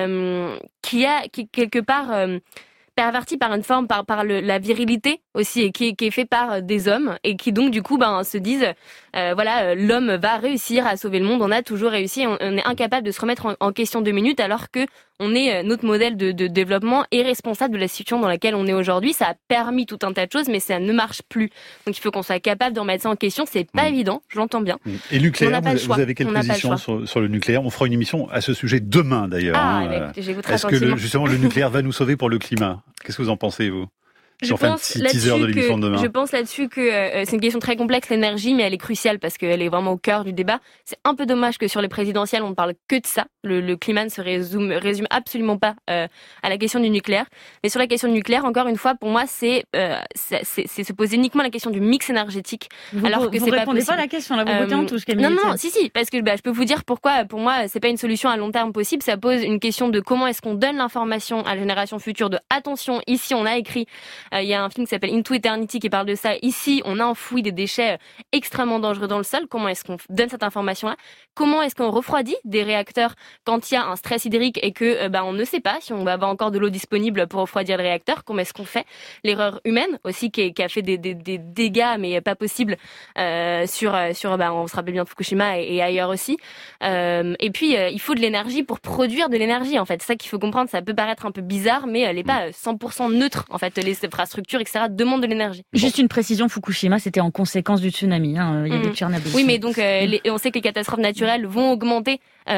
Speaker 8: quelque part perverti par une forme, par la virilité aussi, et qui est fait par des hommes, et qui donc du coup se disent l'homme va réussir à sauver le monde, on a toujours réussi, on est incapable de se remettre en question 2 minutes, alors que on est notre modèle de développement est responsable de la situation dans laquelle on est aujourd'hui. Ça a permis tout un tas de choses, mais ça ne marche plus. Donc il faut qu'on soit capable de remettre ça en question. C'est pas évident, je l'entends bien.
Speaker 5: Et le nucléaire, vous avez quelle position sur le nucléaire? On fera une émission à ce sujet demain d'ailleurs. Est-ce que justement le nucléaire va nous sauver pour le climat? Qu'est-ce que vous en pensez, vous? Je pense
Speaker 8: là-dessus que c'est une question très complexe, l'énergie, mais elle est cruciale parce qu'elle est vraiment au cœur du débat. C'est un peu dommage que sur les présidentielles, on ne parle que de ça. Le climat ne se résume absolument pas à la question du nucléaire. Mais sur la question du nucléaire, encore une fois, pour moi, c'est se poser uniquement la question du mix énergétique.
Speaker 6: Vous répondez pas à la question, là, vous votez en touche, Camille.
Speaker 8: Non, si, parce que je peux vous dire pourquoi, pour moi, c'est pas une solution à long terme possible. Ça pose une question de comment est-ce qu'on donne l'information à la génération future de attention, ici, on a écrit. Il y a un film qui s'appelle Into Eternity qui parle de ça. Ici, on a enfoui des déchets extrêmement dangereux dans le sol. Comment est-ce qu'on donne cette information-là? Comment est-ce qu'on refroidit des réacteurs quand il y a un stress hydrique et que on ne sait pas si on va avoir encore de l'eau disponible pour refroidir le réacteur? Comment est-ce qu'on fait? L'erreur humaine aussi qui a fait des dégâts, mais pas possible on se rappelle bien de Fukushima et ailleurs aussi. Et puis il faut de l'énergie pour produire de l'énergie. En fait, c'est ça qu'il faut comprendre. Ça peut paraître un peu bizarre, mais elle n'est pas 100% neutre. En fait, les infrastructures, etc., demandent de l'énergie.
Speaker 6: Juste une précision, Fukushima, c'était en conséquence du tsunami. Il y avait Tchernobyl.
Speaker 8: Oui, mais donc on sait que les catastrophes naturelles vont augmenter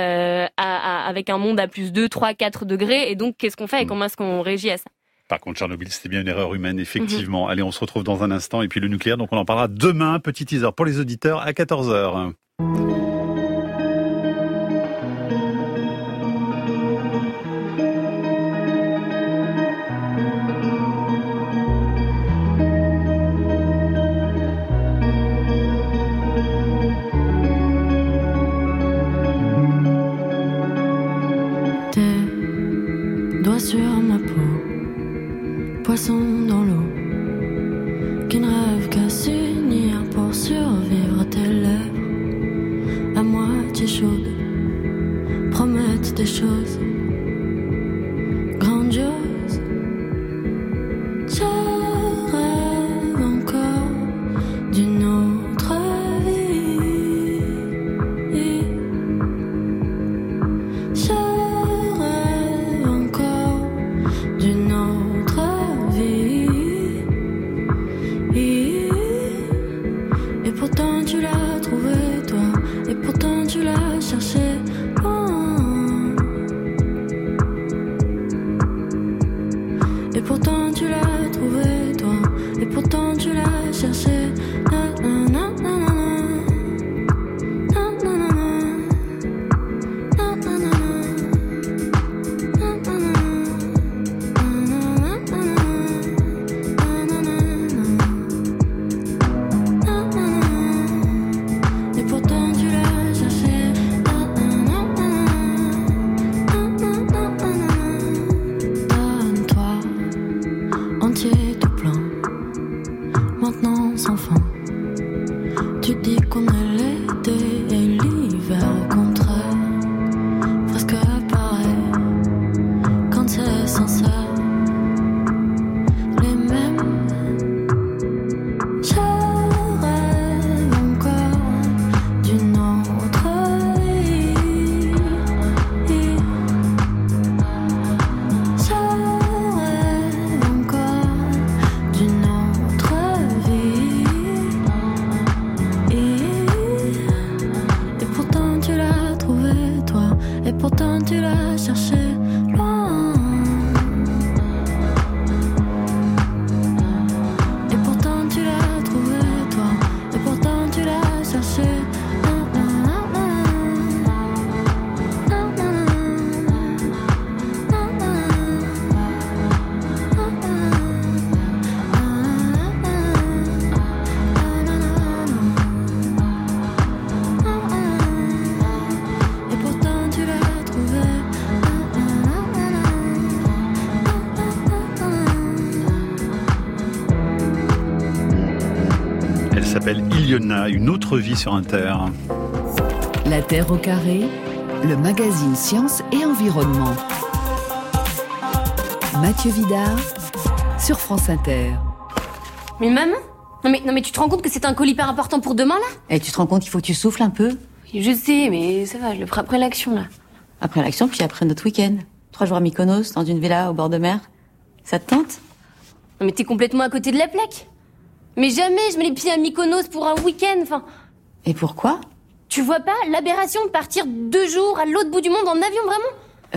Speaker 8: avec un monde à plus 2, 3, 4 degrés. Et donc, qu'est-ce qu'on fait et comment est-ce qu'on réagit à ça?
Speaker 5: Par contre, Tchernobyl, c'était bien une erreur humaine, effectivement. Allez, on se retrouve dans un instant. Et puis le nucléaire, donc on en parlera demain. Petit teaser pour les auditeurs à 14h.
Speaker 15: Sur ma peau, poisson dans l'eau, qui ne rêve qu'à s'unir pour survivre. Tes lèvres à moitié chaudes promettent des choses grandioses. Je rêve encore d'une autre vie. Je rêve encore d'une autre vie. Et pourtant tu l'as trouvé toi, et pourtant tu l'as cherché. Et pourtant tu l'as trouvé toi, et pourtant tu l'as cherché.
Speaker 5: s'appelle Iliona, une autre vie sur Inter.
Speaker 4: La Terre au carré, le magazine Science et Environnement. Mathieu Vidard sur France Inter.
Speaker 8: Mais maman, non mais tu te rends compte que c'est un colis hyper important pour demain là ?
Speaker 16: Et tu te rends compte qu'il faut que tu souffles un peu ?
Speaker 8: Je sais, mais ça va, je le ferai après l'action là.
Speaker 16: Après l'action, puis après notre week-end. 3 jours à Mykonos, dans une villa au bord de mer. Ça te tente ?
Speaker 8: Non mais t'es complètement à côté de la plaque. Mais jamais je mets les pieds à Mykonos pour un week-end, enfin...
Speaker 16: Et pourquoi ?
Speaker 8: Tu vois pas l'aberration de partir 2 jours à l'autre bout du monde en avion, vraiment ?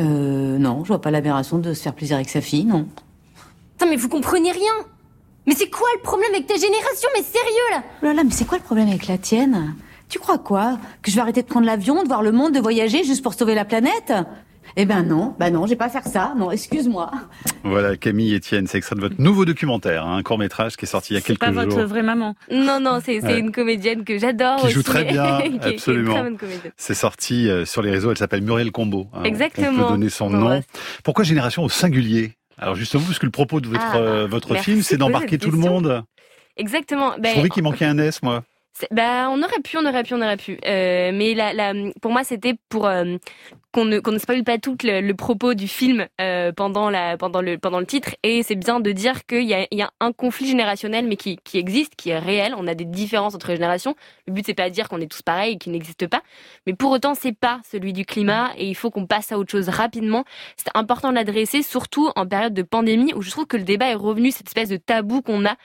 Speaker 16: Non, je vois pas l'aberration de se faire plaisir avec sa fille, non.
Speaker 8: Putain, mais vous comprenez rien. Mais c'est quoi le problème avec ta génération ? Mais sérieux, là ?
Speaker 16: Oh là là, mais c'est quoi le problème avec la tienne ? Tu crois quoi ? Que je vais arrêter de prendre l'avion, de voir le monde, de voyager juste pour sauver la planète ? Eh ben non, je vais pas faire ça, non, excuse-moi.
Speaker 5: Voilà, Camille Etienne, c'est extrait de votre nouveau documentaire, un court-métrage qui est sorti il y a quelques jours.
Speaker 6: C'est pas votre vraie maman.
Speaker 8: Non, c'est une comédienne que j'adore.
Speaker 5: Qui joue très bien,
Speaker 8: qui
Speaker 5: absolument.
Speaker 8: est une très bonne comédienne.
Speaker 5: C'est sorti sur les réseaux, elle s'appelle Muriel Combeau.
Speaker 8: Exactement.
Speaker 5: On peut donner son nom. Pourquoi Génération au singulier ? Alors justement, parce que le propos de votre film, c'est d'embarquer tout le monde.
Speaker 8: Exactement.
Speaker 5: Je trouvais qu'il manquait un S, moi.
Speaker 8: On aurait pu. Mais pour moi, c'était pour qu'on ne spoile pas tout le propos du film pendant le titre. Et c'est bien de dire qu'il y a un conflit générationnel, mais qui existe, qui est réel. On a des différences entre générations. Le but, c'est pas de dire qu'on est tous pareils et qu'il n'existe pas. Mais pour autant, c'est pas celui du climat et il faut qu'on passe à autre chose rapidement. C'est important de l'adresser, surtout en période de pandémie où je trouve que le débat est revenu, cette espèce de tabou qu'on a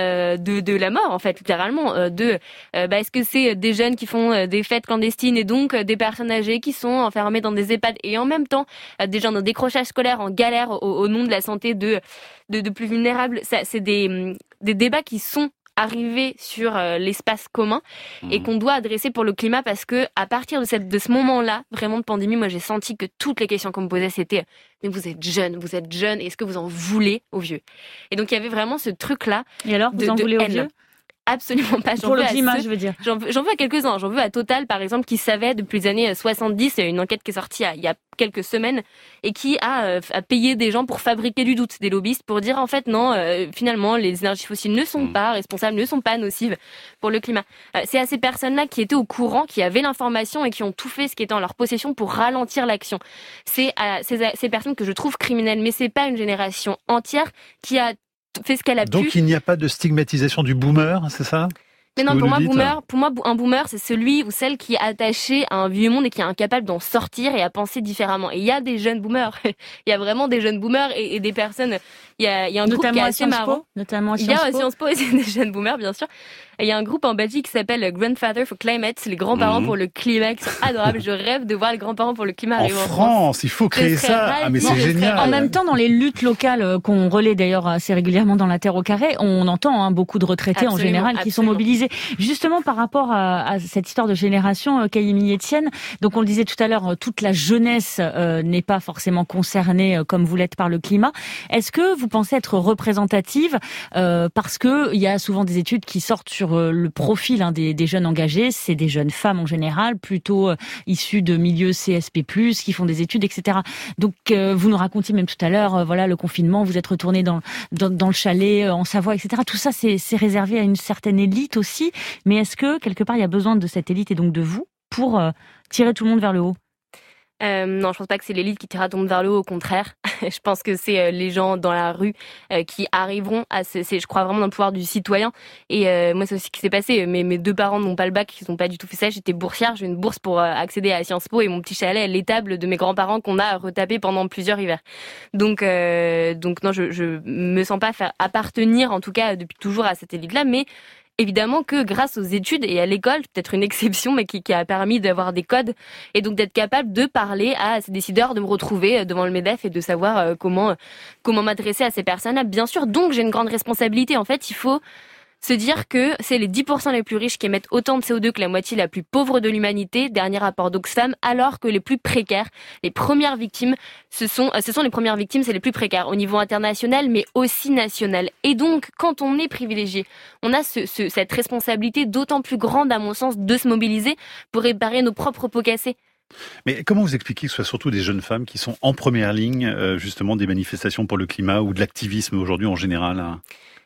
Speaker 8: de la mort, en fait, littéralement, est-ce que c'est des jeunes qui font des fêtes clandestines et donc des personnes âgées qui sont enfermées dans des EHPAD et en même temps des gens en décrochage scolaire, en galère au nom de la santé de plus vulnérables. Ça, c'est des débats qui sont arrivés sur l'espace commun et qu'on doit adresser pour le climat parce que à partir de ce moment-là, vraiment de pandémie, moi j'ai senti que toutes les questions qu'on me posait c'était mais vous êtes jeune, est-ce que vous en voulez aux vieux ? Et donc il y avait vraiment ce truc-là.
Speaker 6: Et alors, vous en voulez aux vieux ?
Speaker 8: Absolument pas.
Speaker 6: Pour le climat, je veux dire.
Speaker 8: J'en veux à quelques-uns. J'en veux à Total, par exemple, qui savait depuis les années 70, il y a une enquête qui est sortie il y a quelques semaines, et qui a payé des gens pour fabriquer du doute, des lobbyistes, pour dire en fait non, finalement, les énergies fossiles ne sont pas responsables, ne sont pas nocives pour le climat. C'est à ces personnes-là qui étaient au courant, qui avaient l'information et qui ont tout fait ce qui était en leur possession pour ralentir l'action. C'est à ces personnes que je trouve criminelles, mais c'est pas une génération entière qui a fait ce qu'elle a pu.
Speaker 5: Donc il n'y a pas de stigmatisation du boomer, c'est ça ?
Speaker 8: Mais non, pour moi, un boomer, c'est celui ou celle qui est attaché à un vieux monde et qui est incapable d'en sortir et à penser différemment. Et il y a des jeunes boomers. Il y a vraiment des jeunes boomers et des personnes. Il y a un groupe qui est assez marrant.
Speaker 6: Notamment à
Speaker 8: Sciences Po. Il y a à Sciences Po aussi des jeunes boomers, bien sûr. Et il y a un groupe en Belgique qui s'appelle Grandfather for Climate, les grands-parents pour le climat, qui sont adorables. Je rêve de voir les grands-parents pour le climat arriver en France.
Speaker 5: Il faut créer ça. Ah, mais c'est génial.
Speaker 6: En même temps, dans les luttes locales qu'on relaie d'ailleurs assez régulièrement dans la Terre au carré, on entend beaucoup de retraités en général qui sont mobilisés. Justement, par rapport à cette histoire de génération, Camille Etienne, donc on le disait tout à l'heure, toute la jeunesse n'est pas forcément concernée comme vous l'êtes par le climat. Est-ce que vous pensez être représentative parce que il y a souvent des études qui sortent sur le profil des jeunes engagés, c'est des jeunes femmes en général, plutôt issues de milieux CSP+, qui font des études, etc. Donc vous nous racontiez même tout à l'heure, le confinement, vous êtes retourné dans le chalet en Savoie, etc. Tout ça, c'est réservé à une certaine élite aussi. Mais est-ce que quelque part il y a besoin de cette élite et donc de vous pour tirer tout le monde vers le haut ?
Speaker 8: Non, je pense pas que c'est l'élite qui tirera tout le monde vers le haut, au contraire. Je pense que c'est les gens dans la rue qui arriveront à je crois vraiment dans le pouvoir du citoyen. Et moi, c'est aussi ce qui s'est passé. Mes 2 parents n'ont pas le bac, ils n'ont pas du tout fait ça. J'étais boursière, j'ai une bourse pour accéder à Sciences Po et mon petit chalet à l'étable de mes grands-parents qu'on a retapé pendant plusieurs hivers. Donc non, je me sens pas faire appartenir, en tout cas depuis toujours, à cette élite-là, mais évidemment que grâce aux études et à l'école, peut-être une exception, mais qui a permis d'avoir des codes et donc d'être capable de parler à ces décideurs, de me retrouver devant le MEDEF et de savoir comment m'adresser à ces personnes-là. Bien sûr, donc j'ai une grande responsabilité. En fait, il faut se dire que c'est les 10% les plus riches qui émettent autant de CO2 que la moitié la plus pauvre de l'humanité, dernier rapport d'Oxfam, alors que les plus précaires, les premières victimes, ce sont les premières victimes, c'est les plus précaires au niveau international, mais aussi national. Et donc, quand on est privilégié, on a cette responsabilité d'autant plus grande, à mon sens, de se mobiliser pour réparer nos propres pots cassés.
Speaker 5: Mais comment vous expliquez que ce soit surtout des jeunes femmes qui sont en première ligne, justement, des manifestations pour le climat ou de l'activisme aujourd'hui en général ?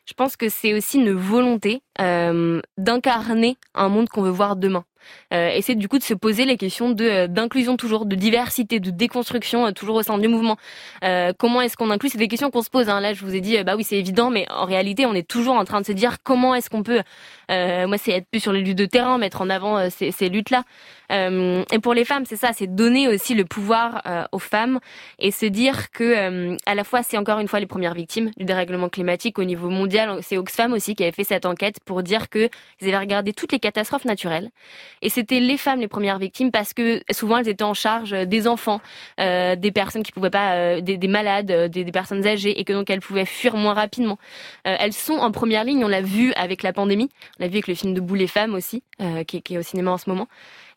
Speaker 8: Je pense que c'est aussi une volonté d'incarner un monde qu'on veut voir demain. Et c'est du coup de se poser les questions d'inclusion toujours, de diversité, de déconstruction toujours au sein du mouvement. Comment est-ce qu'on inclut? C'est des questions qu'on se pose. Hein. Là, je vous ai dit, bah oui, c'est évident, mais en réalité, on est toujours en train de se dire comment est-ce qu'on peut. Moi, c'est être plus sur les luttes de terrain, mettre en avant ces luttes-là. Et pour les femmes, c'est ça, c'est donner aussi le pouvoir aux femmes et se dire que à la fois, c'est encore une fois les premières victimes du dérèglement climatique au niveau mondial. C'est Oxfam aussi qui avait fait cette enquête pour dire que ils avaient regardé toutes les catastrophes naturelles. Et c'était les femmes les premières victimes parce que souvent elles étaient en charge des enfants, des personnes qui pouvaient pas, des malades, des personnes âgées et que donc elles pouvaient fuir moins rapidement. Elles sont en première ligne, on l'a vu avec la pandémie, on l'a vu avec le film Debout les femmes aussi, qui est au cinéma en ce moment.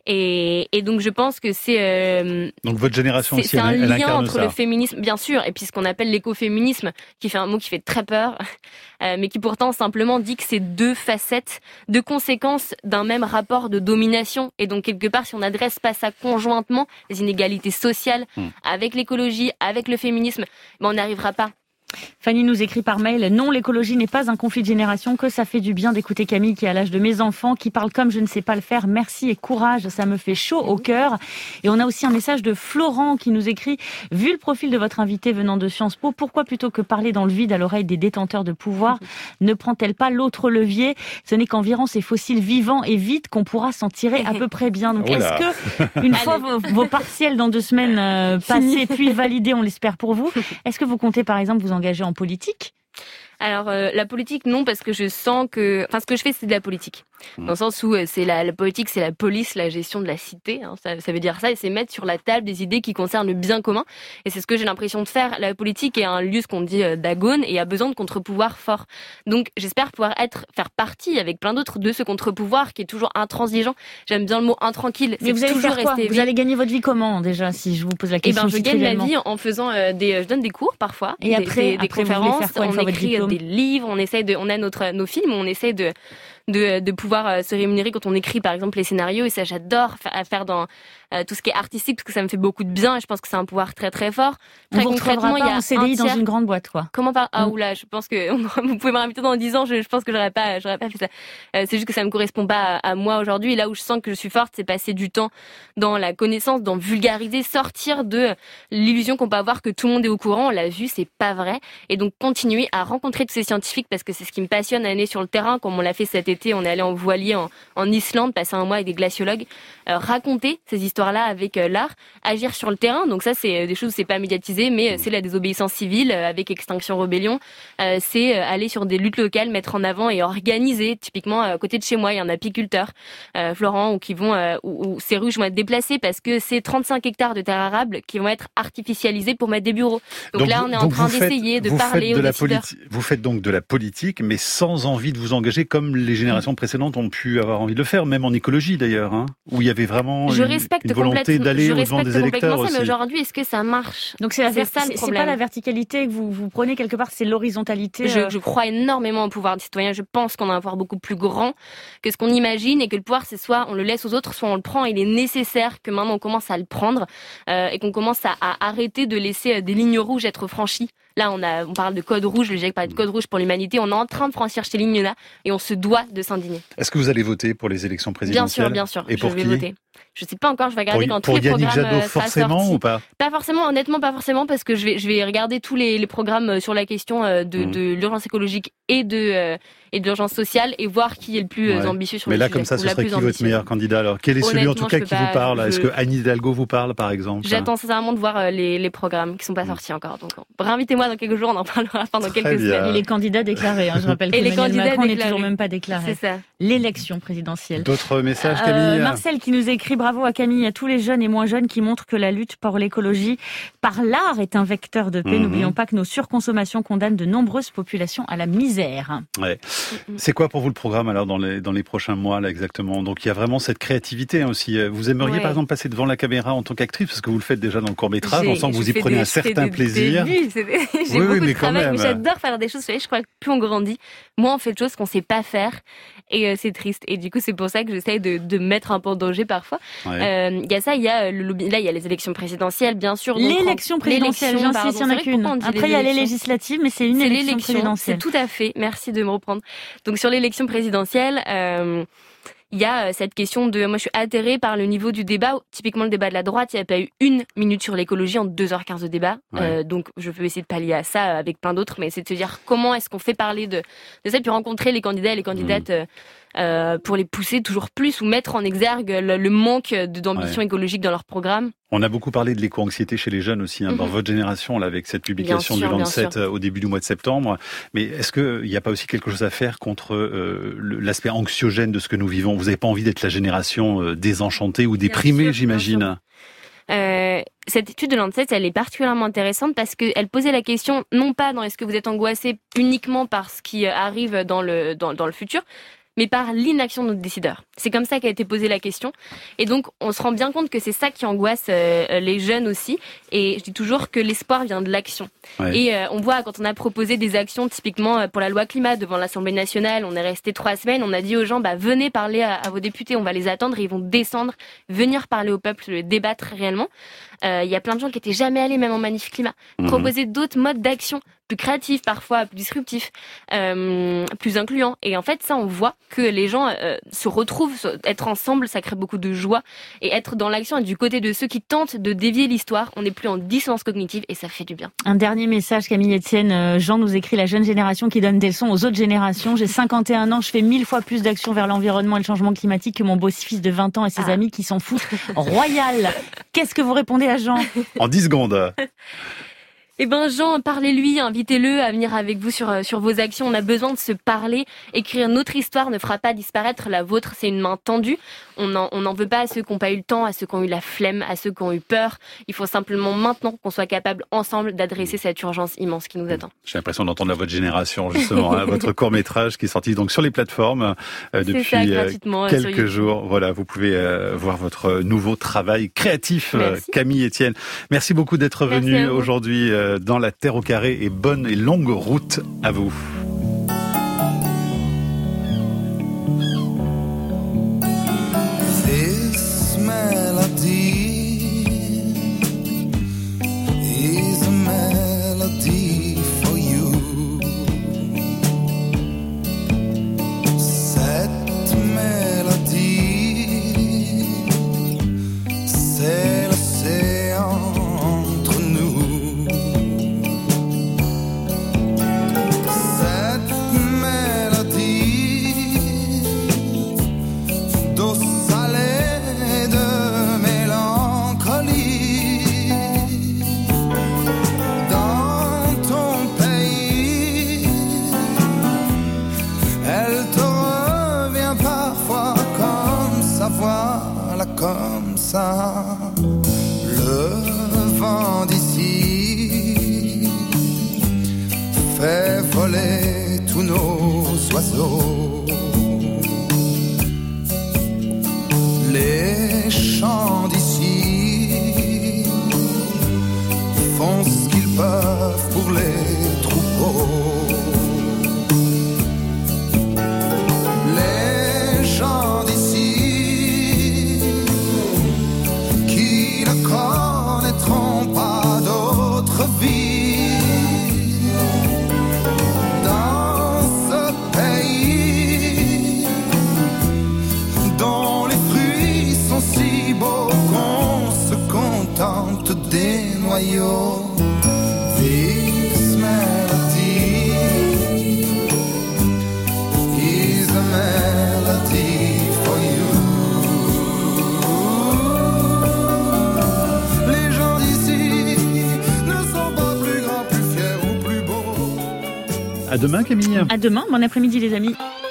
Speaker 8: Et donc je pense que c'est
Speaker 5: donc votre génération aussi,
Speaker 8: c'est un lien entre
Speaker 5: ça.
Speaker 8: le féminisme, bien sûr, et puis ce qu'on appelle l'écoféminisme, qui fait un mot qui fait très peur, mais qui pourtant simplement dit que c'est deux facettes, deux conséquences d'un même rapport de domination. Et donc quelque part, si on n'adresse pas ça conjointement, les inégalités sociales, avec l'écologie, avec le féminisme, ben on n'arrivera pas.
Speaker 6: Fanny nous écrit par mail: non, l'écologie n'est pas un conflit de génération, que ça fait du bien d'écouter Camille qui est à l'âge de mes enfants, qui parle comme je ne sais pas le faire. Merci et courage, ça me fait chaud au cœur. Et on a aussi un message de Florent qui nous écrit: vu le profil de votre invité venant de Sciences Po, pourquoi plutôt que parler dans le vide à l'oreille des détenteurs de pouvoir, ne prend-elle pas l'autre levier? Ce n'est qu'en virant ces fossiles vivants et vides qu'on pourra s'en tirer à peu près bien. Donc est-ce que, une fois vos partiels dans 2 semaines passés puis validés, on l'espère pour vous, est-ce que vous comptez par exemple vous engager en politique?
Speaker 8: Alors la politique non, parce que je sens que, enfin ce que je fais c'est de la politique, dans le sens où c'est la politique, c'est la police, la gestion de la cité, hein, ça veut dire ça, et c'est mettre sur la table des idées qui concernent le bien commun, et c'est ce que j'ai l'impression de faire. La politique est un lieu, ce qu'on dit, d'agone, et a besoin de contre-pouvoirs forts. Donc j'espère pouvoir faire partie avec plein d'autres de ce contre-pouvoir qui est toujours intransigeant. J'aime bien le mot intranquille.
Speaker 6: Mais vous allez
Speaker 8: toujours
Speaker 6: faire quoi?
Speaker 8: rester
Speaker 6: vous allez gagner votre vie comment déjà, si je vous pose la question?
Speaker 8: Je gagne ma vie en faisant je donne des cours parfois,
Speaker 6: et après,
Speaker 8: des conférences, on écrit des livres, on a nos films, on essaie de pouvoir se rémunérer quand on écrit par exemple les scénarios, et ça j'adore faire dans tout ce qui est artistique parce que ça me fait beaucoup de bien et je pense que c'est un pouvoir très très fort. Très
Speaker 6: concrètement, il y a un CDI dans une grande boîte quoi.
Speaker 8: Comment pas? Ah oula, je pense que vous pouvez m'inviter dans 10 ans, je pense que j'aurais pas fait ça. C'est juste que ça me correspond pas à moi aujourd'hui, et là où je sens que je suis forte, c'est passer du temps dans la connaissance, dans vulgariser, sortir de l'illusion qu'on peut avoir que tout le monde est au courant. On l'a vu, c'est pas vrai, et donc continuer à rencontrer tous ces scientifiques parce que c'est ce qui me passionne, aller sur le terrain comme on l'a fait cet été. On est allé en voilier en Islande, passer un mois avec des glaciologues, raconter ces histoires-là avec l'art, agir sur le terrain. Donc ça, c'est des choses où c'est pas médiatisé, mais c'est la désobéissance civile avec Extinction Rebellion. C'est aller sur des luttes locales, mettre en avant et organiser. Typiquement, à côté de chez moi, il y a un apiculteur, Florent, où ces ruches vont être déplacées parce que c'est 35 hectares de terre arable qui vont être artificialisés pour mettre des bureaux. Donc là, on est en train d'essayer de parler aux décideurs.
Speaker 5: Vous faites donc de la politique, mais sans envie de vous engager comme les générations précédentes ont pu avoir envie de le faire, même en écologie d'ailleurs, hein, où il y avait vraiment une volonté d'aller au-devant des électeurs aussi.
Speaker 8: Mais aujourd'hui, est-ce que ça marche?
Speaker 6: Donc c'est pas la verticalité que vous prenez quelque part, c'est l'horizontalité.
Speaker 8: Je crois énormément au pouvoir des citoyens. Je pense qu'on a un pouvoir beaucoup plus grand que ce qu'on imagine, et que le pouvoir, c'est soit on le laisse aux autres, soit on le prend. Il est nécessaire que maintenant on commence à le prendre et qu'on commence à arrêter de laisser des lignes rouges être franchies. Là, on parle de code rouge, le GIEC parle de code rouge pour l'humanité. On est en train de franchir ces lignes-là et on se doit de s'indigner.
Speaker 5: Est-ce que vous allez voter pour les élections présidentielles?
Speaker 8: Bien sûr.
Speaker 5: Et pour
Speaker 8: je vais
Speaker 5: qui
Speaker 8: voter. Je sais pas encore, je vais regarder dans tous les
Speaker 5: Yannick
Speaker 8: programmes.
Speaker 5: Jadot, forcément ou pas?
Speaker 8: Pas forcément, honnêtement, pas forcément, parce que je vais regarder tous les programmes sur la question de l'urgence écologique et de l'urgence sociale et voir qui est le plus ambitieux sur le sujet.
Speaker 5: Mais là, comme ça, ce serait qui votre meilleur candidat alors? Quel est celui en tout cas qui vous parle? Est-ce que Anne Hidalgo vous parle par exemple?
Speaker 8: J'attends sincèrement de voir les programmes qui sont pas sortis encore. Donc, réinvitez-moi dans quelques jours, on en parlera pendant quelques semaines.
Speaker 6: Et les candidats déclarés, je rappelle que Emmanuel Macron n'est toujours même pas déclaré.
Speaker 8: C'est ça.
Speaker 6: L'élection présidentielle.
Speaker 5: D'autres messages, Camille?
Speaker 6: Marcel qui nous écrit: bravo à Camille, à tous les jeunes et moins jeunes qui montrent que la lutte pour l'écologie par l'art est un vecteur de paix. N'oublions pas que nos surconsommations condamnent de nombreuses populations à la misère.
Speaker 5: Ouais. C'est quoi pour vous le programme alors dans les prochains mois là exactement? Donc il y a vraiment cette créativité aussi. Vous aimeriez par exemple passer devant la caméra en tant qu'actrice, parce que vous le faites déjà dans le court-métrage, on sent que vous y prenez un certain plaisir.
Speaker 8: J'ai beaucoup de travail, mais j'adore faire des choses. Vous savez, je crois que plus on grandit, moins on fait de choses qu'on sait pas faire, et c'est triste. Et du coup, c'est pour ça que j'essaye de me mettre un peu en danger parfois. Il y a ça, il y a le lobby. Là, il y a les élections présidentielles, bien sûr.
Speaker 6: L'élection présidentielle, j'insiste, il n'y en a qu'une. Après, il y a les législatives, mais c'est une élection présidentielle.
Speaker 8: C'est tout à fait. Merci de me reprendre. Donc, sur l'élection présidentielle, il y a cette question de... Moi, je suis atterrée par le niveau du débat. Typiquement, le débat de la droite, il n'y a pas eu 1 minute sur l'écologie en 2h15 de débat. Donc, je peux essayer de pallier à ça avec plein d'autres, mais c'est de se dire comment est-ce qu'on fait parler de ça, puis rencontrer les candidats et les candidates pour les pousser toujours plus ou mettre en exergue le manque d'ambition écologique dans leur programme.
Speaker 5: On a beaucoup parlé de l'éco-anxiété chez les jeunes aussi, dans votre génération, là, avec cette publication du Lancet au début du mois de septembre. Mais est-ce qu'il n'y a pas aussi quelque chose à faire contre l'aspect anxiogène de ce que nous vivons? Vous n'avez pas envie d'être la génération désenchantée ou déprimée, j'imagine?
Speaker 8: Cette étude de Lancet, elle est particulièrement intéressante parce qu'elle posait la question, non pas dans est-ce que vous êtes angoissé uniquement par ce qui arrive dans le futur, mais par l'inaction de nos décideurs. C'est comme ça qu'a été posée la question. Et donc, on se rend bien compte que c'est ça qui angoisse les jeunes aussi. Et je dis toujours que l'espoir vient de l'action. Et on voit, quand on a proposé des actions, typiquement pour la loi climat devant l'Assemblée nationale, on est resté 3 semaines, on a dit aux gens, venez parler à vos députés, on va les attendre, et ils vont descendre, venir parler au peuple, le débattre réellement. Il y a plein de gens qui étaient jamais allés, même en manif climat. Proposer d'autres modes d'action, plus créatifs parfois, plus disruptifs, plus incluants. Et en fait, ça, on voit que les gens se retrouvent, être ensemble, ça crée beaucoup de joie. Et être dans l'action et du côté de ceux qui tentent de dévier l'histoire, on n'est plus en dissonance cognitive et ça fait du bien.
Speaker 6: Un dernier message, Camille Etienne. Jean nous écrit: la jeune génération qui donne des leçons aux autres générations. J'ai 51 ans, je fais 1000 fois plus d'actions vers l'environnement et le changement climatique que mon beau-fils de 20 ans et ses amis qui s'en foutent. Royal. Qu'est-ce que vous répondez à Jean?
Speaker 5: En 10 secondes.
Speaker 8: Eh ben Jean, parlez-lui, invitez-le à venir avec vous sur vos actions. On a besoin de se parler. Écrire notre histoire ne fera pas disparaître la vôtre. C'est une main tendue. On n'en veut pas à ceux qui n'ont pas eu le temps, à ceux qui ont eu la flemme, à ceux qui ont eu peur. Il faut simplement maintenant qu'on soit capable ensemble d'adresser cette urgence immense qui nous attend.
Speaker 5: J'ai l'impression d'entendre votre génération justement, votre court-métrage qui est sorti donc sur les plateformes depuis quelques jours. Voilà, vous pouvez voir votre nouveau travail créatif. Camille Etienne. Merci beaucoup d'être venue aujourd'hui dans la Terre au carré, et bonne et longue route à vous.
Speaker 17: This melody is a melody for you. Cette mélodie, c'est l'océan entre nous. Comme ça, le vent d'ici fait voler tous nos oiseaux. Les chants d'ici font ce qu'ils peuvent pour les troupeaux. Les gens d'ici connaîtront pas d'autre vie dans ce pays dont les fruits sont si beaux qu'on se contente des noyaux. This melody is a melody for you.
Speaker 5: À demain, Camille.
Speaker 6: À demain, bon après-midi les amis.